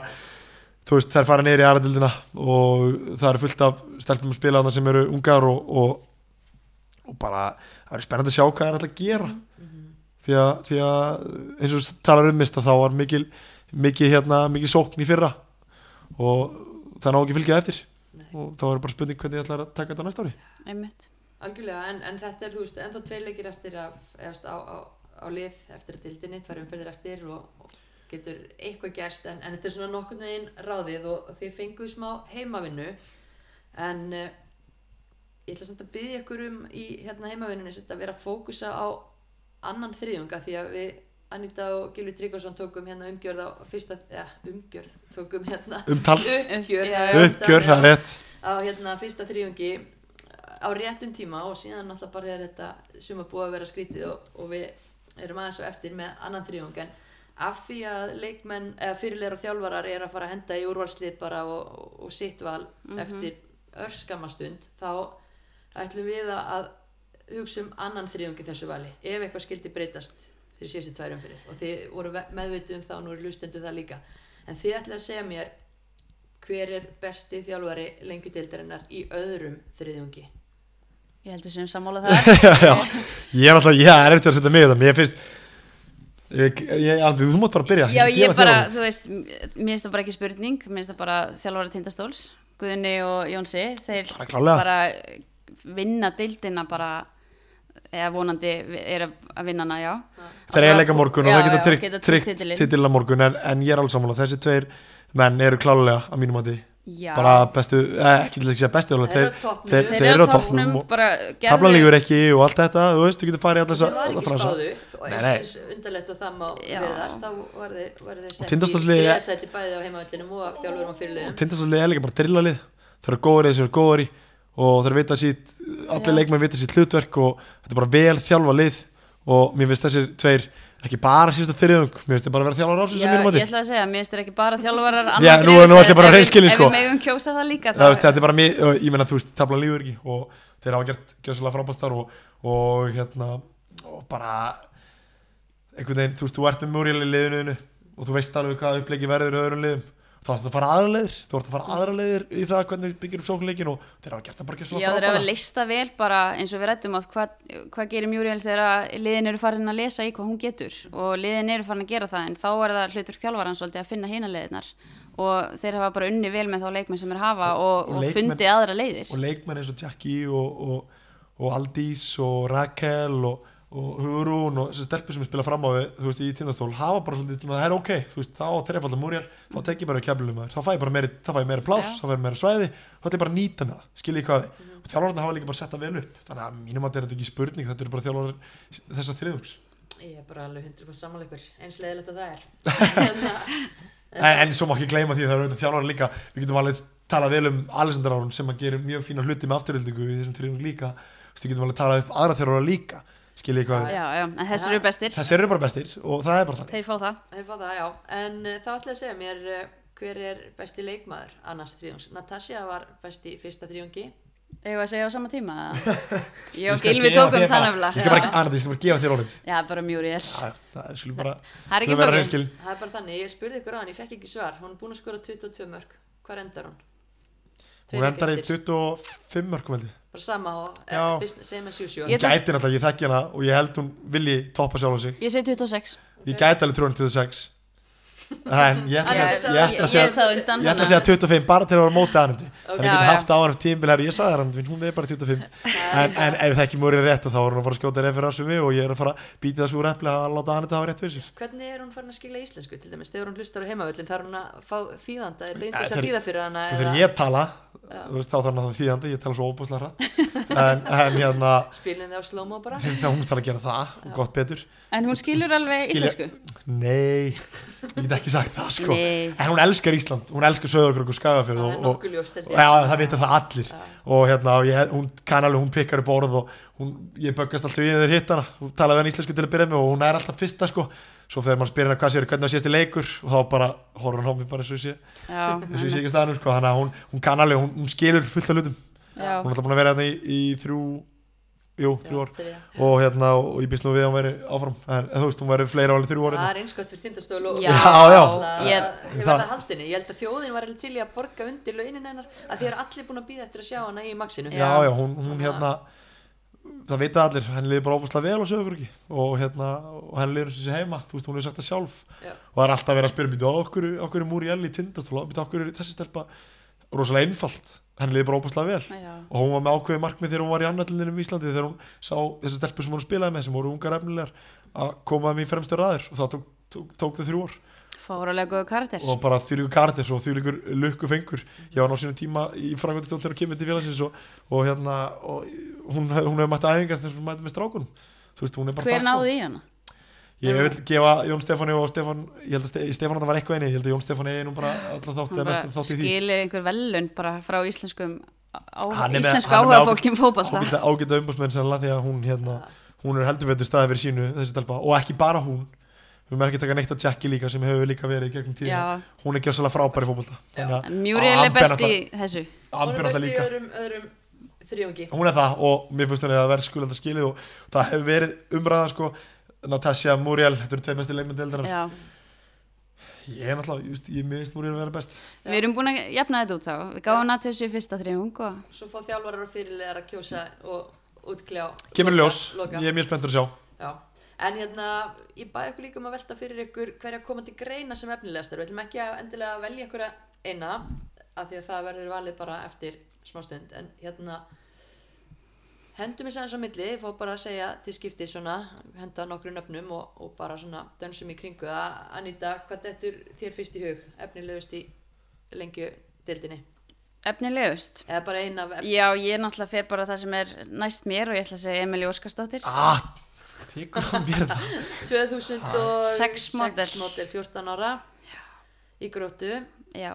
þær fara niður í aðradildina og það eru fullt af stelpum að spila þarna sem eru ungar og bara það er spennandi að sjá hvað það er alltaf að gera því að eins og talar mist að þá var mikið sókn í fyrra og það ná ekki fylgjað eftir og þá er bara spurning hvernig ég ætla að taka þetta á næsta ári Einmitt. Algjörlega, en þetta er ennþá 2 leikir eftir á lið eftir að dildinni 2 umferðir eftir og getur eitthvað gerst en þetta er svona nokkurn veginn ráðið og þið fenguðu smá heimavinnu en ég ætla samt að biðja ykkur í heimavinnunni að vera að fókusa á annan þriðjunga því að við Anita og Gylfi Tryggvason tókum umgjörð á fyrsta tókum uppgjör, það er rétt á fyrsta þriðjungi á réttum tíma og síðan alltaf bara er þetta sem að búa að vera skrítið og við erum aðeins svo eftir með annan þriðjung en af því að leikmenn eða fyrirliðar og þjálfarar er að fara að henda í úrvalslið bara og sitt val eftir örskamastund þá ætlum við að hugsa annan þriðjung í þessu vali ef eitthvað skildi breytast fyrir síðustu 2 umferðir og þið voru meðvituð þá nú hlustendur það líka en þið ætlaði að segja mér hver er besti þjálfari lengjudeildarinnar í öðrum þriðjungi Ég heldur sem sammála það Ég er eftir að setja mig þetta mér finnst þú mátt bara byrja Já, ég bara, þú veist mér finnst það bara ekki spurning mér finnst það bara þjálfari Tindastóls Guðni og Jónsi þeir bara vinna deildina bara eða vonandi er að vinna hana, já þeir eiga leika morgun og þeir geta tryggt titilina morgun en ég er alveg sammála þessi 2 menn eru klálega að mínum mati bara bestu, ekki til að segja bestu þeir eru á toppnum og tablan líkur ekki og allt þetta þú veist, þú getur farið allar það var ekki spáðu og eins undarlegt og það má verðast þá var þeir sett í bæði á heimavöllinum og af þjálfurum og fyrirliðum Tindastóllið er líka bara drillalið þeir eru góður í þessu góður í og þeir vita sitt allir leikmenn vita sitt hlutverk og þetta er bara vel þjálfa lið og mér finnst þessir 2 ekki bara síðasta þriðjung, mér finnst þið bara að vera þjálfarar ásins sem mínum átti. Ég ætla að segja, mér finnst þið ekki bara þjálfarar Já, nú er það bara reynskilin sko. Ef við megum kjósa það líka þá. Þetta er bara mér, ég meina þú veist, tablan lífur ekki og þeir hafa gert gjössalega frábærstar og bara einhvern veginn, þú veist, þú ert með Muriel í liðinu og þú veist alveg hvað uppleiki verður í öðrum liðum. Þá ætti að fara aðra leiðir í það hvernig byggir upp sóknleikin og þeir hafa gert það bara ekki svona frábæra. Já, þeir hafa lista vel bara eins og við ræddum að hvað gerir Muriel þegar liðin eru farin að lesa í hvað hún getur og liðin eru farin að gera það en þá er það hlutverk þjálfarans svolítið að finna hina leiðirnar og þeir hafa bara unni vel með þá leikmenn sem er hafa og fundi aðra leiðir. Og leikmenn eins og Jackie og Aldís og Rakel og og Hugrún og þessi stelpur sem spila fram á við, þú veist, í Tindastól hafa bara svolítið, það er ok, þú veist, þá þrefaldar Múríal, þá tek ég bara keflinu maður, þá fæ ég bara meiri plás, þá fæ ég meira svæði, þá ætla ég bara að nýta með það, skiljið hvað við, og þjálfararnir hafa líka bara sett það vel upp, þannig að mínum að þetta ekki spurning, þetta eru bara þjálfarar þessa þriðungs. Ég bara alveg 100% sammáleikur, eins leiðilegt að það en svo má ekki gleyma því það eru þjálfarar líka, við getum alveg talað vel Alexander Aron sem að gera mjög fína hluti með afturhildingu í þessum þriðung líka, við getum alveg talað upp aðra þjálfarar líka. Já, en þessir eru bestir. Þessir eru bara bestir og það er bara þannig. Þeir fá það, já. En þá ætla ég að segja mér hver er besti leikmaður annars þriðungs. Natasja var best í fyrsta þriðungi. Eigum að segja á sama tíma? Ég og Gylfi tókum það nefnilega. Ég skal bara gefa þér orðið. Já, bara Múríal. Það skulle bara vera hreinskilin. Það er bara þannig, ég spurði ykkur á hann, ég fekk ekki svar. Hún er búin að skora 22 mörk. Hvar endar hún? Hún endar í 25 mörkum held ég. Bara sama og sem að sjúsjó. Hún gæti náttúrulega, ég þekki hana og ég held hún vilji toppa sjálf á sig. Ég segi 26. Ég gæti alveg trúin 26. En ég ætla að segja 25 bara til að vera mótið Arnaldi. Þannig ég get haft á hann eftir tímabil her, ég sagði Arnaldi, hún er bara 25. En ef það ekki múrið rétt þá er hún að fara að skjóta referans við mig og ég er að fara að býta það svo repli að láta Arnaldi hafa rétt fyrir sér. Hvernig er hún farin að skila íslensku til dæmis? Þegar hún hlustar á heimavöllin þarf hún að fá þýðanda, er reyndis að þýða fyrir hana? Þegar ég tala, þá þarf hann að þýðandi, ég tala svo óbúslega hratt. Spilin þið á slow-mo bara? Þegar hún þarf að gera það, gott betur. En hún skilur alveg íslensku? Nei, ég get ekki sagt það sko. En hún elskar Ísland, hún elskar Sauðárkrók og Skagafjörð og nokkuð ljóst held ég. Já, það vita það allir. Og hún kann alveg, hún pikkar upp orð og ég böggast alltaf við þegar hitt hana. Hún talaði við hann íslensku til að byrja með og hún er alltaf fyrsta sko. Svo þegar mann spyrir hana hvað sér, hvernig það sést í leikur og þá bara horfur hann á mig bara eins og ég sé ekki staðnum sko. Þannig að hún kann alveg, hún skilur fullt af hlutum. Hún er alltaf búin að vera hérna í 3 ár og ég býst nú við að hún veri áfram en þú veist, hún veri fleira alveg 3 ár Það er einskott fyrir Tindastól og Þið verða haldinni, ég held að þjóðin var til í að borga undir launin hennar að þið eru allir búin að bíða eftir að sjá hana í maxinu hún það vita allir, henni liði bara óbúslega vel á Sauðárkróki og henni liður þessi heima, þú veist, hún hefur sagt það sjálf og það er alltaf verið að spyrja okkur Múríal í Tindastól, okkur þessi stelpa rosalega einfalt, henni liði bara óbúslega vel og hún var með ákveðið markmið þegar hún var í annarlinum í Íslandi þegar hún sá þessi stelpur sem hún spilaði með sem voru ungar efnilegar að koma með í fremstu raðir og það tók það 3 ár Fáralega góður karakter og bara þvílíkur karakter og þvílíkur lukku fengur ég var ná sínum tíma í framkvæmdastjórn þegar hún kemur til félagsins og hún hefur mætt æfingar þegar hún mætti með strákunum þú veist, hún er bara hver náði í hana? Ég vil gefa Jón Stefáni og Stefán ég held að Stefán var eitthvað eini ég held að Jón Stefán nú bara alltaf þátt eða mest þátt í því skilir einhver velun bara frá íslensku áhuga fólki fótbolta ágæta umbúsmenn sennilega því að hún er heldur betur staðið fyrir sínu þessi stelpa og ekki bara hún við mögum ekki taka neitt að Jackie líka sem hefur líka verið í gegnum tíðina hún er gjörsamlega frábær í fótbolta Múríal er best í þessu hún er best í öðrum þriðjungi hún er það og mér finnst hún að vera skuld að skilið og það hefur verið umræðan sko Natasja, Múríal, þetta eru 2 bestu leikmenn deildarinnar ég er náttúrulega, ég minnst Múríal að vera best Við erum búin að jafna þetta út þá við gáum Natasju í fyrsta þriðjung Svo fá þjálfarar og fyrirliðar að kjósa og útkljá Kemur ljós, ég er mjög spenntur að sjá En ég bæði ykkur líka að velta fyrir ykkur hverja koma til greina sem efnilegastar við ætlum ekki að endilega velja ykkur eina af því að það verður valið bara eftir smástund en hendum við sæðans á milli, ég fór bara að segja til skipti svona, henda nokkru nöfnum og bara svona dönsum í kringu Anita, hvað dettur þér fyrst í hug efnilegust í lengjudeildinni? Efnilegust? Eða bara ein af Já, ég náttúrulega fer bara það sem er næst mér og ég ætla að segja Emilía Óskarsdóttir tekur hann mér það 2006 model 14 ára í Gróttu Já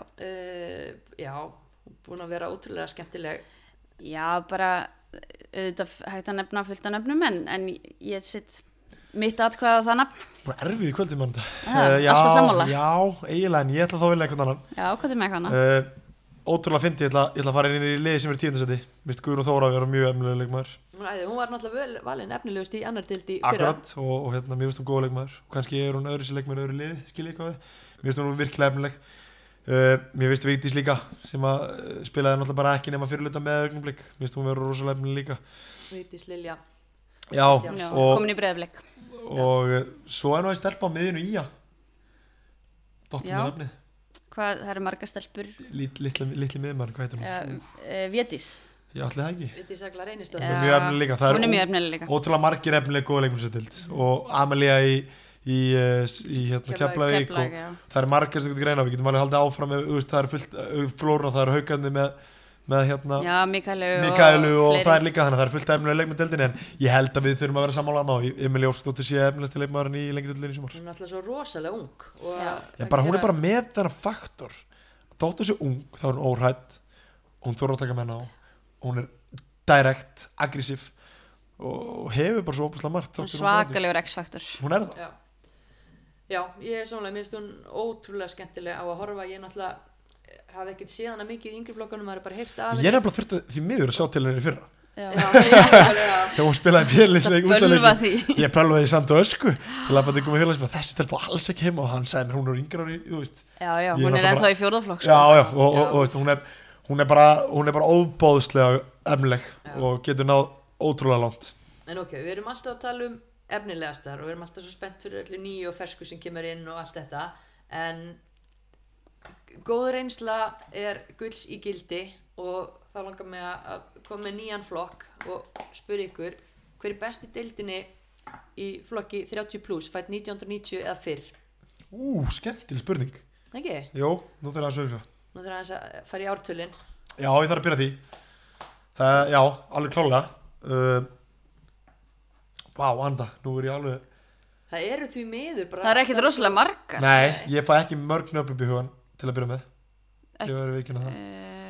búin að vera ótrúlega skemmtileg Já, bara auðvitað hægt að nefna fullt af nöfnum en ég sitt mitt atkvæða á það nafn bara erfið í kvöldum alltaf sammála Já, eiginlega en ég ætla þá að velja eitthvað annan Já, hvað er með eitthvað annan? Ótrúlega fyndi, ég ætla að fara inn í liði sem er 10. seti Vist Guðrún Þóra að vera mjög efnilegur leikmaður Hún var náttúrulega valin efnilegust í annar deild í fyrra Akkurat, og mér finnst hún góð leikmaður og kannski er hún öðru sér leikmaður öðru liði skil ég hvað mér finnst hún virkilega efnileg mér finnst Vigdís líka sem að spilaði náttúrulega bara ekki nema fyrirluta með augnablik mér finnst hún vera rosalega efnileg líka Vigdís Lilja Já, komin í Breiðablik og svo er nú að stelpa á miðjunu í Dóttir með nafnið það eru margar stelpur litli miðmann, hvað heitir hún? Védís Ég ætli það ekki. Vigdís Agla Já. Reynisdóttir. Hún er mjög efnileg líka. Það Hún er mjög efnileg líka. ótrúlega margir efnileg góða leikmenn sem dild og Amelia í hérna Keflavík og já. það er margir sem getur greina við getum alveg haldið áfram með, það er fullt Flóra, það er Haukandi með hérna Já, Mikaelu og fleiri. það er líka þannig að það er fullt efnilega leikmenn deildinni en ég held að við þurfum að vera sammála og Emil Jórsdóttir sé efnilegasti leikmaðurinn í lengjadildinni í sumar. Hún er alltaf svo rosalega ung. Og Já. Hún er bara með þennan faktor þótt þessu ung, þá er hún óhrædd hún þorra að taka menna á hún er direkt, aggressív og hefur bara svo óbúslega margt Svakalegur X-faktor. Hún er það. Já, ég er samlega, mér finnst hún ótrúlega skemmtileg á að horfa, ég náttúrulega hafi ekkert séð hana mikið í yngri flokkunum, maður er bara heyrt af henni. Ég er nefnilega þurft því miður að sjá til henni í fyrra Já. þegar hún spilaði björnlýsleik Bölva því. ég bölvaði í Sand og Ösku ég lappaði ykkur með félagslega þessi stelpa alls ekki heima og hann sagði mér hún er yngra ári Já, Ég hún er er ennþá bara- í fjórðaflokk já, og veist, hún er bara óbóðslega efnileg og getur náð ótrúlega langt En ok, við erum alltaf að tala um efnilegastar og við erum alltaf svo spennt fyrir öllu nýju og fersku sem kemur inn og allt þetta en góð reynsla er gulls í gildi og þá langar mig að koma með nýjan flokk og spyrja ykkur hver er best í deildinni í flokki 30+, fætt 1990 eða fyrr? skemmtileg spurning Ekki? Jó, nú þarf ég að sögja Nú þarf aðeins að fara í ártölin. Já, ég þarf að byrja því það, já, alveg klálega Vá, anda, nú er ég alveg Það eru því miður bara... Það er ekkert rosalega margar. Nei, ég fæ ekki mörg nöfn upp í hugan til að byrja með Ekki- Ég verður vikinn að það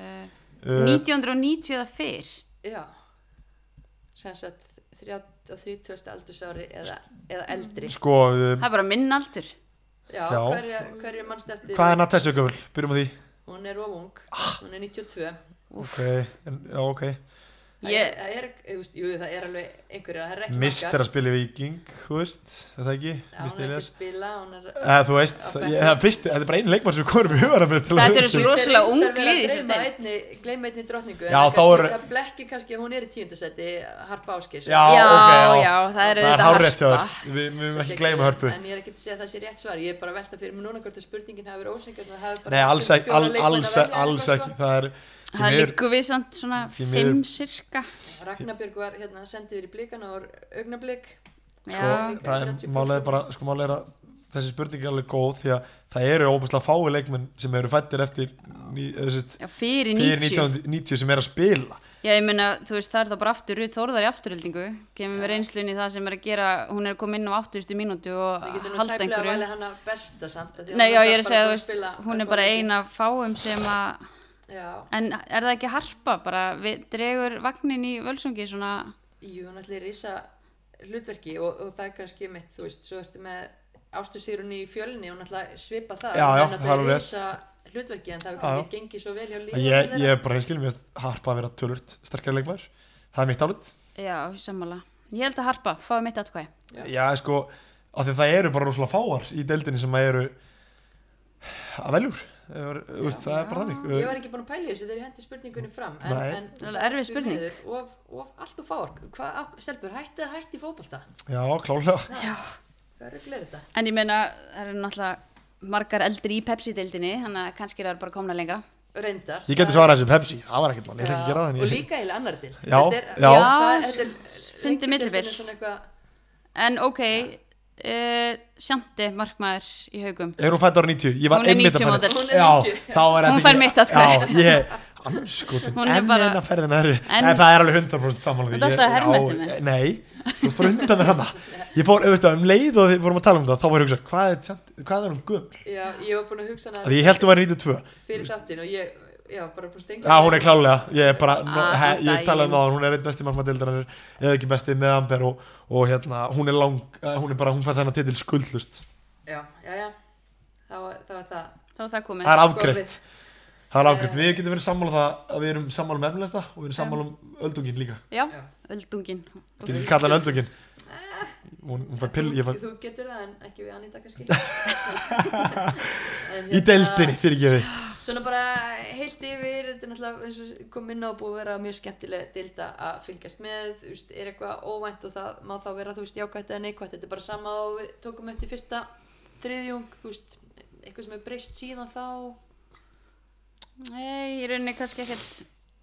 1990 eða fyrr. Já. Sem sagt 30. aldursári eða eldri. Sko, Það er bara minn aldur. Já, Já. hverju mannst eftir? hvað er Natasja gömul? Byrjum á því Hún er of ung, hún er 92. Ok, já, ok Það er, þú veist, jú, það er alveg einhverja, það er ekki Mist er að spila í Víking, þú veist, er það ekki? Já, Mist hún er ekki að Elias spila, hún er... Þú veist, þetta er bara einu leikmann sem komur upp í hugan Þetta eru svo rosalega ung lið í þessari deild. Gleyma einni drottningu, Já, en þá kannski, eru- það blekkir kannski að hún er í 10. seti, Harpa Ásgeirs. Já, Já, ok, já, það er Það er auðvitað hárrétt hjá Harpa. þér Við mögum ekki gleyma hörpu En ég er ekki að segja að það sé rétt svar, ég er bara að velta fyrir mig núna hvort að spurningin hafi verið ósengjörn og það hafi bara... Nei, haft alls um ekki, fjóra leikmenn að alls velja alls eitthvað, ekki Það er því Það miður- liggur við samt svona Því miður- 5 cirka. sko. Ragnarbjörg var hérna sendið yfir í blikana og augnablik. Sko, Já. það er 30+, málega bara málega er að þessi spurning er alveg góð því að það eru óbúslega fái leikmenn sem eru fættir eftir Já, fyrir fyrir 90. 1990 sem er að spila Já, ég meina, þú veist, það er það bara aftur Ruth Þórðar í afturhildingu, kemur með reynslunni það sem er að gera, hún er að koma inn á 80. mínútu og Við getum nú halda tæplega að einhverju. væli hana besta samt. af því að Nei, hún já, samt ég er að bara segja, búin þú veist, spila hún er örfá bara leiki. ein af fáum sem að, Já, en er það ekki Harpa bara, við dregur vagnin í Völsungi svona, jú, hún ætli risa hlutverki og það er kannski mitt, þú veist, svo ertu með Ástu Sigrúnu í Fjölni, hún ætla að svipa það. Já, já, Hún það er alveg rétt. risa hlutverki en það hefur Já, já. kannski gengið svo vel hjá Ég er bara einskil, mér finnst Harpa að vera tölvöld sterkari leikmaður Það er mitt álut já, sammála. Ég held að Harpa fái mitt atkvæði. Já, sko, af því að það eru bara rosalega fáar í deildinni sem að eru að veljur Það er bara þannig Ég var ekki búin að pæla í þessu þegar ég hendi spurningunni fram Nei. Það er alveg erfið því spurning. miður, allt og fár. Stelbur, hætti í fótbolta? Já, klálega Hvað er þetta? En ég meina, það eru náttúrulega margar eldri í Pepsi-deildinni, þannig að kannski er það bara komna lengra. Reyndar. Ég geti svarað þessu Pepsi, það var ekkert mann, ég ætla ekki að gera það en Og ég- líka eiginlega annar dild. Já, já. Já, fyndi lengri millibil. deildin er svona eitthvað... En ok, Sjanti, markmaður í Haugum. Er hún fætt ára 90? Ég var Hún er einmitt að 90 fara- model. Hún er Já, 90. þá er Hún þetta fær ekki- mitt atkvæði. Já, ég anskotin Hún er enn bara- eina ferðina herri En- En það er alveg 100% samanlega Þú ert alltaf að herma eftir mig. Nei, þú veist bara undan með hana Ég fór, auðvitað, leið og þið vorum að tala um það Þá var ég að hugsa, hvað er hún gömul? Já, ég var búin að hugsa hana Því ég held þú væri 92 fyrir þáttin og ég, já, bara stengur. Já, hún er klálega, ég er bara Ah, Ég talaði um daginn. það, hún er einn besti markmaðdeildarinnar Eða ekki besti með Amber og hérna, hún er hún fær þennan titil skuldlust Já, það var það. Þá var það komið. Það er afgreitt Það er afgreitt, Eh. við getum verið sammála það að við erum sammála um efnilegsta og við erum sammála um öldungin líka Já, Já. öldungin. Getum við kallað hann öldungin Hún fær pill, ég fær Þú getur það en ekki við Anita kannski. En í deildinni, fyrir ekki við Svona bara heilt yfir, þetta er náttúrulega eins og kom inn á búið að vera mjög skemmtileg deilda að fylgjast með, þú veist, er eitthvað óvænt og það má þá vera, þú veist, jákvætt eða neikvætt, þetta er bara sama og við tókum eftir fyrsta þriðjung, þú veist, eitthvað sem er breyst síðan þá. Nei, í rauninni kannski ekkert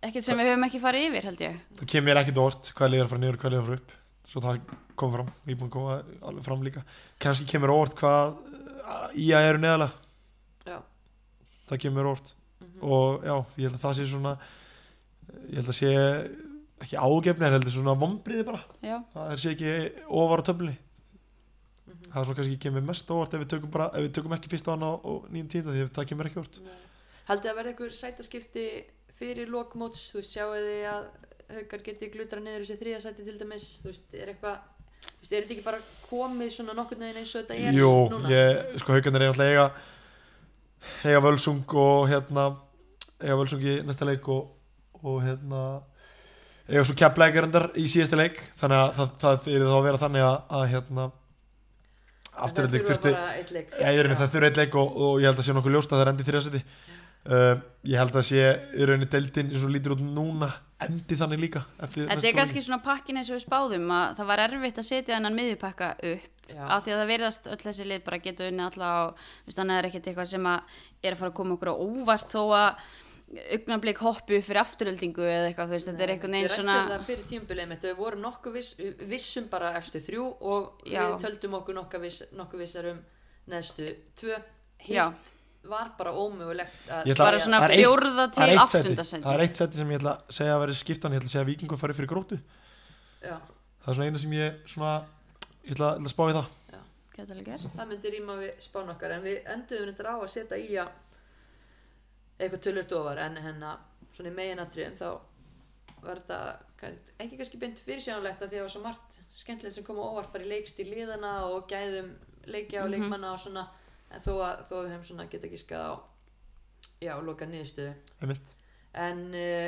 ekkert sem við höfum ekki farið yfir held ég. Það kemur mér ekkert óvart hvað liðar fara niður og hvað liðar fara upp, svo það kom fram, ég er búin að koma alveg fram líka. Kannski kemur óvart hvað IA eru neðalega, það kemur mér óvart. Og já, ég held að það sé svona, ég held að sé ekki ágefni, en heldur svona vonbrigði bara. Það sé ekki ofar á töflunni. Það er svo kannski kemur mest óvart ef við tökum ekki fyrst á hana og 9-10, því það kemur ekki óvart. Haldið að verða einhver sætaskipti fyrir lokmóts, þú veist, sjáu þið að Haukar geti glutra niður þessi 3. sæti til dæmis, þú veist, er þetta ekki bara komið svona nokkurn veginn eins og þetta er núna? Jú, sko Haukarnir er náttúrulega eiga Völsung og eiga Völsung í næsta leik og eiga svo Keflavík endar í síðasta leik, þannig að það er þá að vera þannig að afturleik þurfti það þurfa eitt leik og ég held að sé nokkuð ljóst að það er endi 3. sæti. Ég held að sé í rauninni deildin eins og lítur út núna endi þannig líka. Þetta er kannski svona pakkin eins og við spáðum að það var erfitt að setja þennan miðjupakka upp af því að það virðast öll þessi lið bara geta unni alla og þannig er ekkert eitthvað sem að er að fara að koma okkur á óvart þó að augnablik hoppu fyrir afturöldingu eða eitthvað, þú veist, þetta er eitthvað neins svona. Við rættum það fyrir tímabilið mitt, við vorum nokkuð vissum bara efstu 3 og við töldum okkur nokkuð vissar neðstu 2. Hitt var bara ómögulegt að bara svona 4. til 8. sæti. Það er eitt sæti sem ég ætla að segja að vera skiptan, ég ætla að segja að Víkingur fari fyrir Gróttu. Já. Það er svona eina sem ég ætla að spá í það. Já, geta alveg gerst. Það myndi rýma við spán okkar, en við enduðum þetta á að setja í að eitthvað tölvört ofar, en svona í meginatriðum þá var þetta ekki kannski beint fyrirsjánlegt að því að það var svo margt skemmtilegt sem kom á óvart bara í leikstíl liðana og gæðum leikja og leikmanna og svona, en þó við höfum svona geta giskað á loka niðurstöðu. En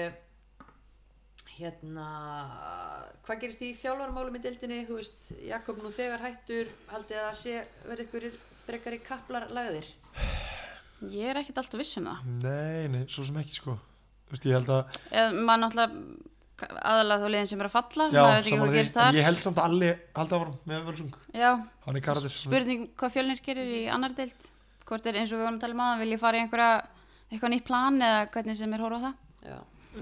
hvað gerist í þjálfarmálum í deildinni? Þú veist, Jakob nú þegar hættur, haldið að það verði einhverjir frekari kaplar lagðir? Ég er ekkert alltaf viss um það. Nei, svo sem ekki sko. Þú veist, ég held að maður náttúrulega aðalega þá liðin sem er að falla, já, maður veit ekki hvað gerist þar. En ég held samt að Alli haldi áfram með Völsung. Já, hann er karakter. Spurning hvað Fjölnir gerir í annar deild, hvort er eins og við vorum að tala um að vilja fara í eitthvað nýtt plan eða hvernig sem er horfa á það. Já.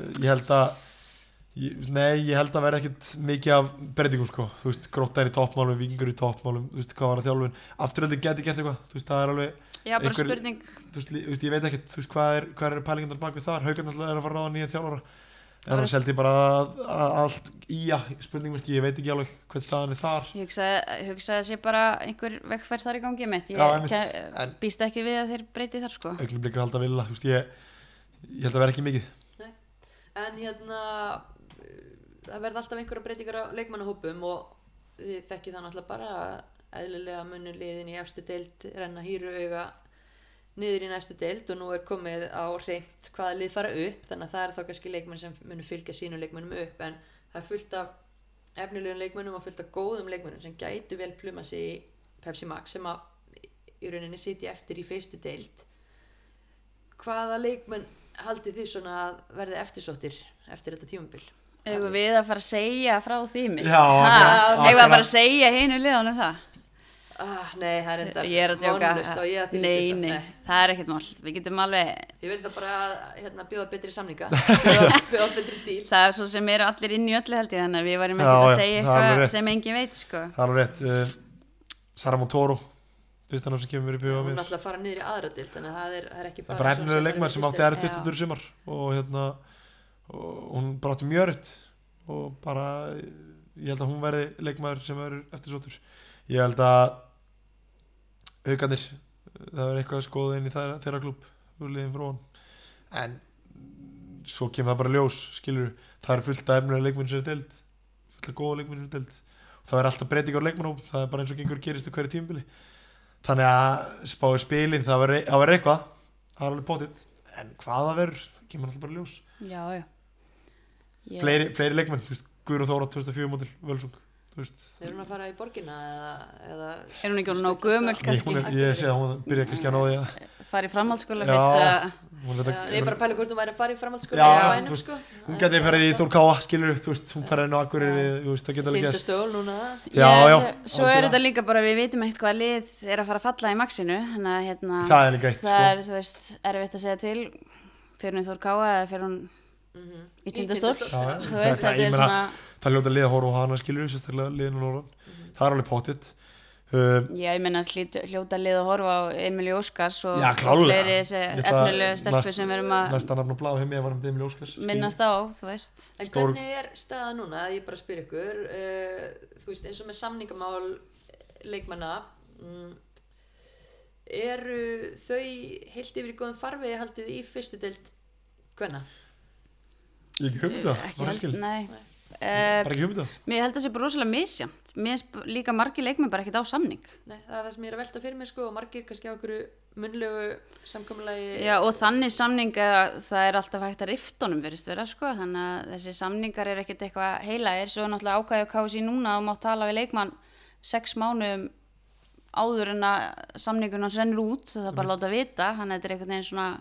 Ég held að vera ekkert mikið af breytingum sko. Þú veist, Grótta er í toppmálum, Víkingur í toppmálum, þú veist, hvað var að þjálfun, afturöldin geti gert eitthvað, þú veist, það er alveg já, bara spurning. Þú veist, ég veit ekkert, þú veist, hvað er pælingarnar bak við þar, Haukar náttúrulega er að fara að ráða nýja þjálfara. En hann seldi bara allt spurningmerki, ég veit ekki alveg hvern staðan er þar. Ég hugsaði að sé bara einhver vegferð þar í gangi mitt. Ég býst ekki við að þeir breyti þar sko. Augnablik að halda vilja, þú veist, ég held að vera ekki mikið. Nei. En það verða alltaf einhverja breytingar á leikmannahópum og við þekkjum það náttúrulega bara að eðlilega munu liðin í efstu deild renna hýruauga niður í næstu deild og nú er komið á hreint hvaða lið fara upp, þannig að það er þá kannski leikmenn sem munu fylgja sínum leikmennum upp, en það er fullt af efnilegum leikmennum og fullt af góðum leikmennum sem gætu vel pluma sig í Pepsi Max sem að í rauninni sitja eftir í fyrstu deild. Hvaða leikmenn haldið þið svona að verði eftirsóttir eftir þetta tímabil? Eigum við að fara að segja frá því mist? Eigum við að fara að segja hinu liðanum það? Nei, það er endar ég er að djóka. Nei, það er ekkert mál. Við getum alveg þið verður það bara að bjóða betri samninga bjóða betri díl. Það er svo sem eru allir inn í öllu held ég, þannig að við varum ekki að segja eitthvað sem engin veit sko. Það er rétt. Sara Montoro fyrst hann sem kemur í bjóða mér. Hún ætla að fara niður í aðra deild, þannig að það er ekki bara bara efnilegur leikmaður sem átti 20 sumar og hún bara átti mjög erfitt og bara ég held að hún verði leikmaður sem verður eftirsóttur. Ég held að Haukarnir, það er eitthvað að skoða inn í þeirra klúbb úr liðin frá hann, en svo kemur það bara ljós, skilur það er fullt af efnilega leikmenn sem er deild, fullt af góða leikmenn sem er deild, það er alltaf breytingar á leikmannhóp, það er bara eins og gengur gerist á hverju tímabili, þannig að spáir spilin, það verður eitthvað, það er alveg pottitt, en hvað það verður, kemur alltaf bara ljós. Já. Fleiri leikmenn, þú veist, Guðrún Þóra 2004 mótil Völsung. Er hún að fara í borgina eða er hún ekki orðin á gömul kannski? Ég sé að hún byrja kannski að ná því að fara í framhaldsskóla fyrst ég er bara að pæla hvort hún væri að fara í framhaldsskóla í bænum sko. Hún geti farið í Þórkáa, skilur þú veist, hún farið inn á Akureyri, það geta alveg gæst Tindastól núna. Svo er þetta líka bara, við vitum ekkert hvaða lið er að fara að falla í maxinu, þannig að það er líka eitt það er, þú veist, erfitt að segja til fyrir hún Þórkáa eða fyrir hún í Tindastól. Já, Þú veist, það- þetta ég er meina, svona, það er ljóta lið að horfa á hana skilur sérstaklega liðin og Norðan það er alveg pottitt ég meina hljóta lið að horfa á Emilíu Óskars og Já, klárlega. fleiri þessi Ég ætla- efnilegu stelpur sem við erum að næsta nafn á blað hjá mér var Emil Óskars minnast á, þú veist. En Stór- hvernig er staða núna, að ég bara spyr ykkur, þú veist, eins og með samningamál leikmanna, eru þau heilt yfir í góðum farvegi haldið í fyrstu deild kvenna? ég ekki hugmynd það Ekki var held, skil nei. bara ekki hugmynd það Mér held að það sé bara rosalega misjant. Mér finnst líka margir leikmenn bara ekkert á samning. Nei, það er það sem ég er að velta fyrir mér sko og margir kannski á okkur munnlegu samkomulagi. Já, og þannig samning að það er alltaf hægt að riftunum verist vera, sko. Þannig að þessi samningar er ekkert eitthvað heilaðir. Svo er náttúrulega ákvæði á KSÍ núna að þú mátt tala við leikmann 6 mánuðum áður en að samningun hans rennur út. Það er bara að láta vita. Þannig að þetta er einhvern veginn svona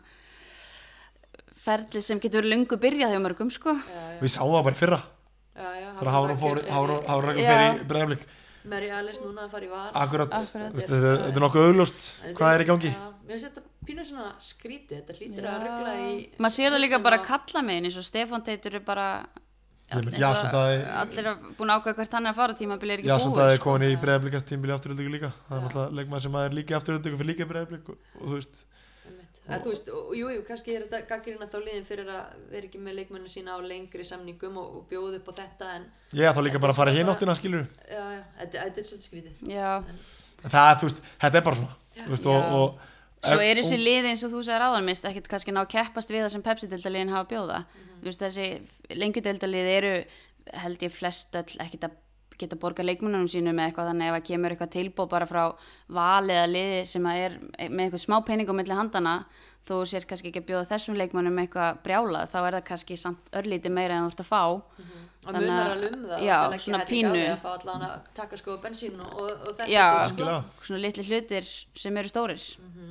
ferli sem getur löngu byrjað hjá mörgum, sko. við sáum það bara í fyrra Já, þegar Hárun fyrir Já. Breiðablik Mary Alice núna að fara í val. akkurat Akkurat. þetta er nokkuð augljóst hvað er í gangi Já, mér finnst þetta pínu svona skrítið, þetta hlýtur að rugla í... Maður sér það líka bara kalla megin eins og Stefán Teitur er bara eins og Jason Daði- allir er búin að ákveða hvert hann er að fara tímabilið er ekki Já, búið, sem það er sko. komin í Breiðablik tímbili afturöldingu líka það er náttúrulega leikmaður sem er líka afturöldingu fyrir líka Breiðablik og þú veist Þú veist, jú, kannski er þetta gagnrýna þá liðin fyrir að vera ekki með leikmennu sína á lengri samningum og bjóða upp á þetta en Já, þá líka bara að fara hinn áttina, skilur já, þetta er svolítið skrítið. Já, það, þú veist, þetta er bara svona þú veist, og svo er þessi lið eins og þú sagðir áðan mist ekkert kannski ná að keppast við það sem Pepsi-deildaliðin hafa að bjóða. Þú veist, þessi lengjudeildalið eru held ég flest öll ekkert að geta borga leikmönnunum sínum með eitthvað þannig ef að kemur eitthvað tilbúð bara frá vali eða liði sem að er með eitthvað smá peningum milli handana þú sér kannski ekki að bjóða þessum leikmönnum eitthvað brjálað þá er það kannski samt örlítið meira en þú ert að fá Það munar alveg það já, og svona pínu að fá allan að taka sko bensín og þetta já, sko. svona litli hlutir sem eru stórir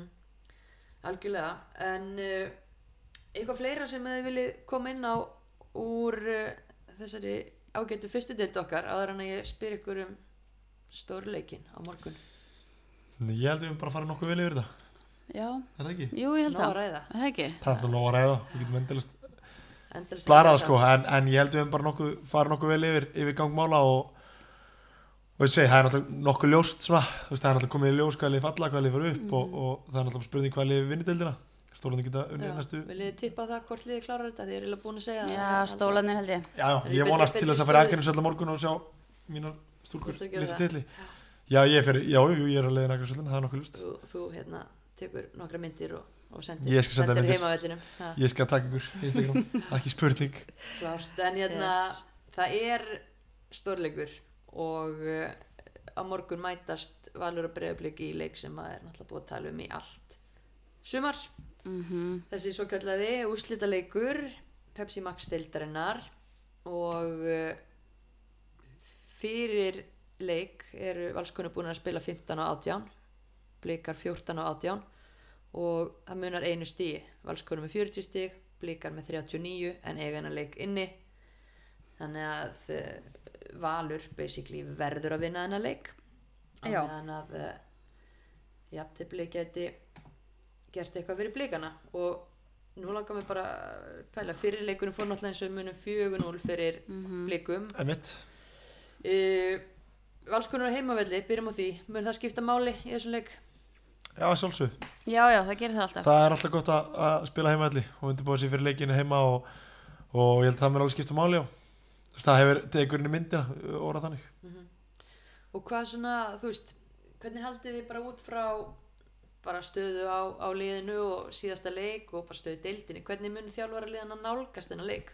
Algjörlega en eitthvað fleira sem þið viljið koma inn á úr þessari ágætu fyrstu deild okkar áður en að ég spyr ykkur stórleikin á morgun. Ég held að við bara fara nokkuð vel yfir þetta Já, er það ekki? jú ég held Nóg að það ræða. Það ekki? Það er nóg að ræða, við getum Endalaust blarað sko, en ég held að við bara fara nokkuð vel yfir gangmála og ég segi, það er náttúrulega nokkuð ljóst svona, þú veist, það er náttúrulega komið í ljós hvað liði falla, hvað liði fara upp og það er náttúrulega spurning hvað liði vinni deildina Stólarnir geta unnið næstu Viljið þið tippa það hvort liðið klárar þetta? Þið eru búin að segja Já, stólarnir held ég Já, ég vonast til þess að fara Akranesvöll á morgun og sjá mínar stúlkur Þú ert að gera lýst það? titli Já, ég er að leiðin Akranesvöllin, það er nokkuð ljóst Þú tekur nokkra myndir og sendir Ég skal senda myndir. heimavellinum. Ég skal taka ykkur í Instagram, ekki spurning Klárt, en Yes. það er stórleikur og á morgun mætast Valur og Breiðablik í leik sem maður er náttúrulega búið að tala um í allt sumar þessi svo kallaði úrslitaleikur Pepsi Max deildarinnar og fyrir leik eru Valskonur búin að spila 15 og 18 Blikar 14 og 18 og það munar einu stigi Valskonur með 40 stig, Blikar með 39 en eiga hennar leik inni þannig að Valur basically verður að vinna hennar leik Já. þannig að jafntefli geti gert eitthvað fyrir Blikana og nú langar mér bara að pæla fyrir leikunum fór náttúrulega eins og munum 4-0 fyrir Blikum Emitt Valskonur á heimavelli, byrjum á því mun það skipta máli í þessum leik? Já, sjálfsög Já, það gerir það alltaf Það er alltaf gott að spila heimavelli og undirbúa sér fyrir leikinu heima og ég held að það mér alveg skipta máli á það hefur tegur inn í myndina orðað þannig Og hvað svona, þú veist hvernig haldið þið bara út frá bara stöðu á liðinu og síðasta leik og bara stöðu deildinni hvernig mun þjálfaraliðan að nálgast þennan leik?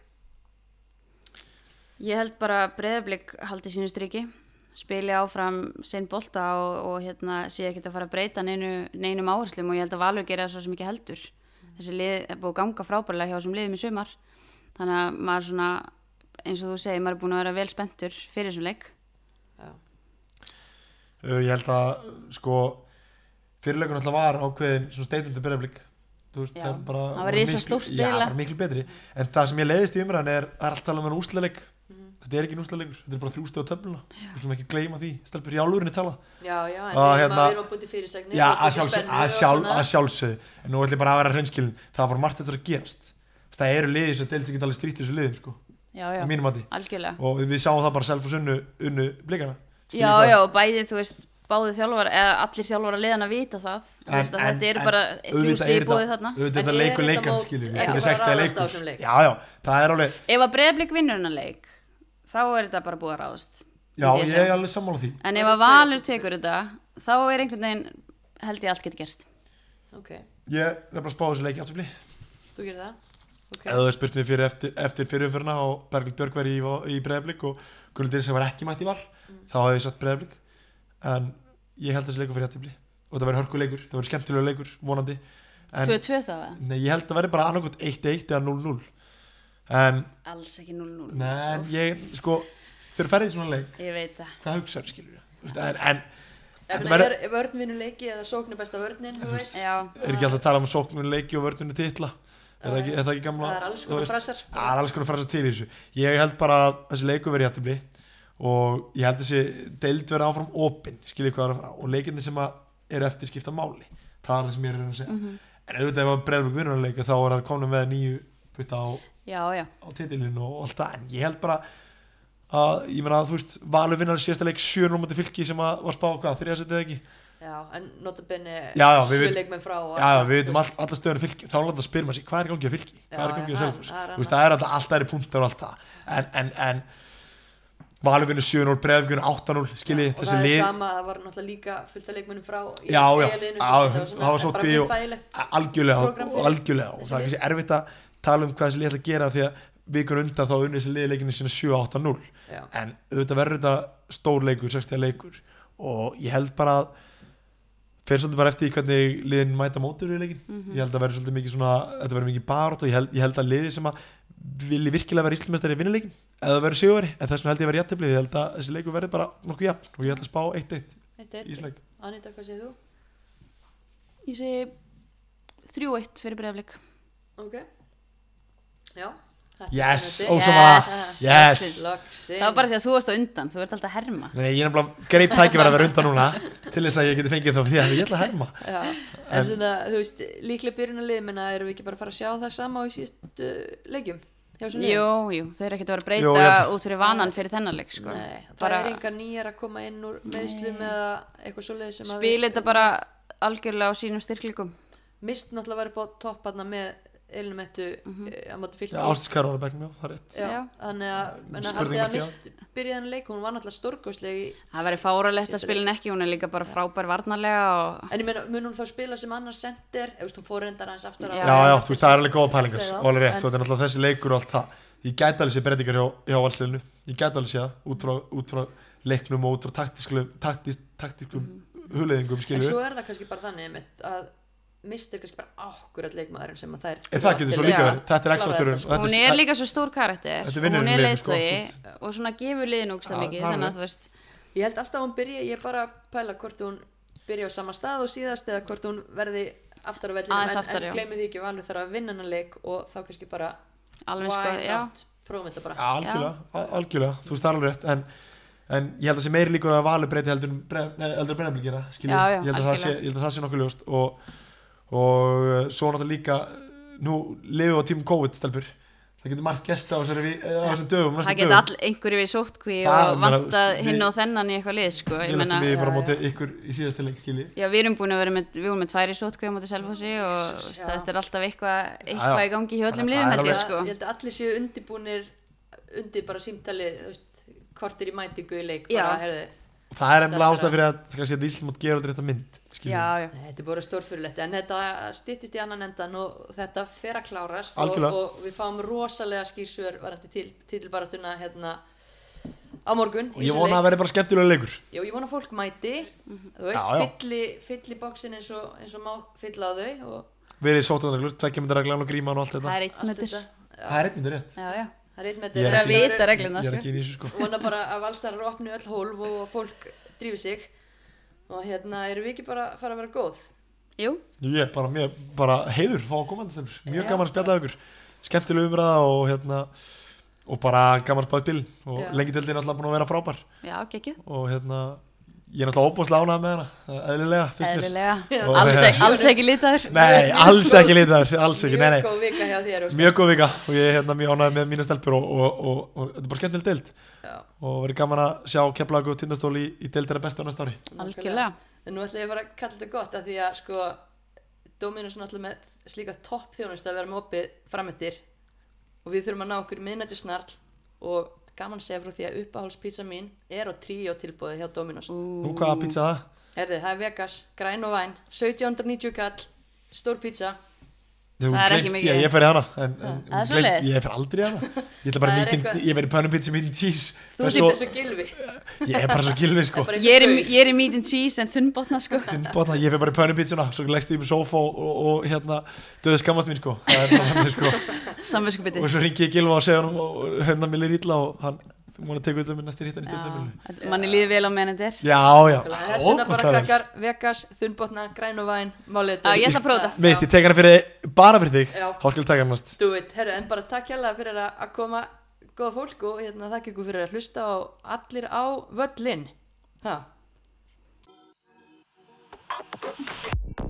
Ég held bara að Breiðablik haldi sínu striki spili áfram sinn bolta og sé ekkert að fara að breyta neinum áherslum og ég held að Valur gera það svo sem ekki heldur þessi lið er búið að ganga frábærlega hjá þessum liðum í sumar þannig að maður svona eins og þú segir, maður er búin að vera vel spenntur fyrir þessum leik Já. Ég held að sko fyrirleikurinn alltaf var ákveðin svona statement Breiðablik þú veist, Já, það það var risastórt Já, eiginlega. bara miklu betri en það sem ég leiðist í umræðan er alltaf alveg um úrslitaleik þetta er ekki úrslitaleikur, þetta er bara 3 stiga töfluna við skulum ekki gleyma því, stelpur í álúrinni tala Já, en Og við erum að búti fyrirsagnir Já, og búti spennu og að sjálfsögðu en nú ætlum ég bara að vera hreinskilin það var bara margt eftir að gerast það eru liðið sem deild sem geta alveg strýtt þessu liðum sko, Já, að mínum mati algjörlega. og við sáum það bara Selfoss unnu blikana. Já, bæði, þú veist, báði þjálfar, eða allir þjálfar að liðan að vita það, þú veist, að þetta eru bara 3 stig í boði þarna. Þetta er leikur leikan, skiljum við, þetta er 60 leikur. Já, það er alveg. Ef að Breiðablik vinnur hennar leik, þá er þetta bara búið að ráðast. Já, ég er alveg sammála því. En ef að Valur tekur þetta, þá er einhvern veginn, held ég allt getur gerst. Ég er bara að spá þessu leiki aftur blí. Þú gerir það? Eða þú spurt mér eftir fyrirumferðina og Berglind Björk var í Breiðablik og Gunnur sem var ekki mætt í Val, þá hefði ég satt Breiðablik, en ég held þessi leikur fyrir jafntefli og það verður hörkuleikur, það verður skemmtilegur leikur vonandi. 2-2 þá? Nei, ég held að verði bara annarkot 1-1 eða 0-0. En alls ekki 0-0. Nei, ég, sko, þegar ferðið í svona leik, ég veit það. Hvað hugsaður, skilur við? En er vörn vinnu leiki eða sókn er besta vörnin, þú veist? Já. Er ekki alltaf að tala um sókn vinnu leiki og vörninu titla? Er það ekki gamla? Það er alls konar frasar. Það er alls konar frasar til í þessu. Ég held bara að þessi leikur verði jafntefli og ég held þessi deild verði áfram opin, skiljið hvað það er að fara og leikinni sem eru eftir skipta máli. Það er það sem ég er að segja. En auðvitað ef að Breiðablik vinnur leika þá er það komin með 9 putta á titilinn og allt það. En ég held bara að, ég meina að þú veist, Valur vinnar síðasta leik 7-0 móti Fylki sem var spáð hvað, 3. setið ekki? Já, en notabenni 7 leikmenn frá. Já, við veitum alla stöðunum Fylki, þá er alltaf að spyrja maður sig, hvað er í gangi á Fylki? Hvað er í gangi á Selfoss? Þú veist, það er alltaf aðri punktar og allt það. En Valur vinnur 7-0, Breiðablik vinnur 8-0, skiljið þessi lið. Og það er sama, það var náttúrulega líka fullt af leikmennum frá í liðinu. Það var svolítið algjörlega og það er kannski erfitt að tala um hvað þessi lið ætla að gera því að vikur undan þá unnið þessi liðleikinu sinna 7-8-0 en auðvitað verður þetta stór leikur, 60 leikur og ég held bara að fer svolítið bara eftir hvernig liðin mæta mótur í leikin. Ég held að verður svolítið mikið svona, þetta verður mikið barátt og ég held að liði sem að vilji virkilega vera Íslandsmeistari í vinnuleikin eða verður sigurveri, en þess vegna held ég að vera jafntefli. Ég held að þessi leikur verður bara nokkuð jafn og ég held að spá 1-1 í þessu leik. Anita, hvað segir þú? Ég segi 3-1 fyrir Breiðablik. Ok. Já. Yes, yes. Það var bara því að þú varst á undan, þú ert alltaf að herma. Nei, ég er nefnilega greip tækifæri að vera undan núna til þess að ég geti fengið þá því að ég ætla að herma. Já, en svona, þú veist, líklega byrjunarlið, menna, erum við ekki bara að fara að sjá það sama á í síðustu leikjum? Jú, þau eru ekkert að vera að breyta út fyrir vanan fyrir þennan leik, sko. Nei, það er engar nýjar að koma inn úr meðslum eða eitthvað svoleiðis sem að spila þetta bara algjörlega á sínum styrkleikum. Mist náttúrulega verið búið topparna með Elinumettu á móti Fylki. Já, Ástískar var að bergum, það er rétt. Já, þannig að haldið að Mist byrjaðan leik, hún var náttúrulega stórkostleg. Það verið fáralegt að spila ekki, hún er líka bara frábær varnarlega. En ég meina, mun hún þá spila sem annars senter, hún fór reyndar aðeins aftur á. Já, þú veist, það er alveg góða pælingar, og alveg rétt, og þetta er náttúrulega þessi leikur og allt það. Ég gæti alveg sé breytingar hjá valsliðinu, ég gæti alveg sé það, út frá leiknum og út frá taktískum hugleiðingum, skilur við. En svo er það kannski bara þannig að Mist er kannski bara ákvörðat leikmaðurinn sem að þær það getur svo líka verið, þetta er X-faktorinn hún er líka svo stór karakter hún er leiðtogi og svona gefur liðin ógeðslega mikið þannig að þú veist ég held alltaf að hún byrja, ég er bara að pæla hvort hún byrja á sama stað og síðast eða hvort hún verði aftar á vellinum en gleymið því ekki Valur þarf að vinna hennan leik og þá kannski bara why not, prófum þetta bara algjörlega, þú veist það er alveg rétt en ég held að sé meiri líkur að Valur breyti heldur Breiðablik gera, ég held að það sé nokkuð ljóst og svo náttúrulega líka nú lifum við á tímum COVID-stelpur það getur margt gesta á þessum dögum það getur einhverju við sóttkví og vantað hinn og þennan í eitthvað lið sko. ég meina við bara mótið ykkur í síðasta leik skilji já við erum búin að vera með 2 sóttkví á mótið Selfossi og þetta er alltaf eitthvað í gangi hjá öllum liðum held ég sko ég held að allir séu undirbúnir undir bara símtalið hvort í mætingu í leik bara herðu það er ennlega ástæð fyrir að Ísland mátt gera þetta mynd já. Þetta er bara stórfyrirlegt en þetta styttist í annan endan og þetta fer að klárast og við fáum rosalega skýrsvör varandi titilbaráttuna hérna á morgun og ég vona að verði bara skemmtilega leikur já, ég vona að fólk mæti þú veist, fylli bóksin eins og má fylla á þau og verið sótunarreglur, 2 metra reglan og gríman og allt þetta það er 1 meter það er 1 meter rétt já það er 1 meter ég er að vita regluna ég er ekki í þessu sko vona bara að valsarar opnu öll hólf og fólk drífi sig og hérna erum við ekki bara að fara að vera góð jú ég er bara heiður fá að koma mjög gaman að spjalla ykkur skemmtileg umræða og hérna og bara gaman að spáði bíl og lengi tildin alltaf búin að vera frábær já, gekkið og hérna ég er náttúrulega óbúslega ánægð með hana, eðlilega, fyrst mér. Eðlilega, Og- alls ekki litaður. Nei, alls ekki litaður, alls ekki, nei, Mjög góð vika hjá þér, Óskar. mjög góð vika og ég er mjög ánægð með mína stelpur og þetta er bara skemmtileg deild Já, og verið gaman að sjá Keflavík og Tindastól í deildina bestu á næsta ári. Algjörlega. En nú ætla ég að fara að kalla þetta gott að því að sko Dominus er náttúrulega með slíka toppþjónustu að vera með opið framöndir og við þurfum að ná okkur miðnættusnarl og gaman að segja frá því að uppáhaldspizza mín er á tríó tilbúið hjá Dominus. Nú, hvaða pizza það? Herði, það er Vegas, græn og væn, 1790 kall, stór pizza. Þú Það er ekki gleymt mikið. því að ég fer í hana Það er svoleiðis. ég fer aldrei í hana ég ætla bara Það er meat and- eitthvað- ég verið pönum pizza meat and cheese Þú Það er ert svo- svo gilvi. ég er bara svo gilvi sko Bara eins og Ég gaur. er í meat and cheese en þunnbotna sko. Botna, ég fer bara í pönum pizzuna svo leggst ég í sofa og döðu skammast mín sko það er bara þannig sko Samviskubiti. og svo ringi ég Gylfa og segja hann og hérna mér er illa og hann múin að teka út um næstir hittan í stjórnumilinu Manni líði vel á meðan þetta er. já Þess vegna bara krakkar, Vegas, þunnbotna, græn og væn, málið Já, ég ætla að prófa þetta. veist ég tek hana bara fyrir þig Já. þá skal ég taka hana næst Do it, herru, en bara takk hérlega fyrir að koma góða fólk og þakka ykkur fyrir að hlusta á allir á völlin. Ha.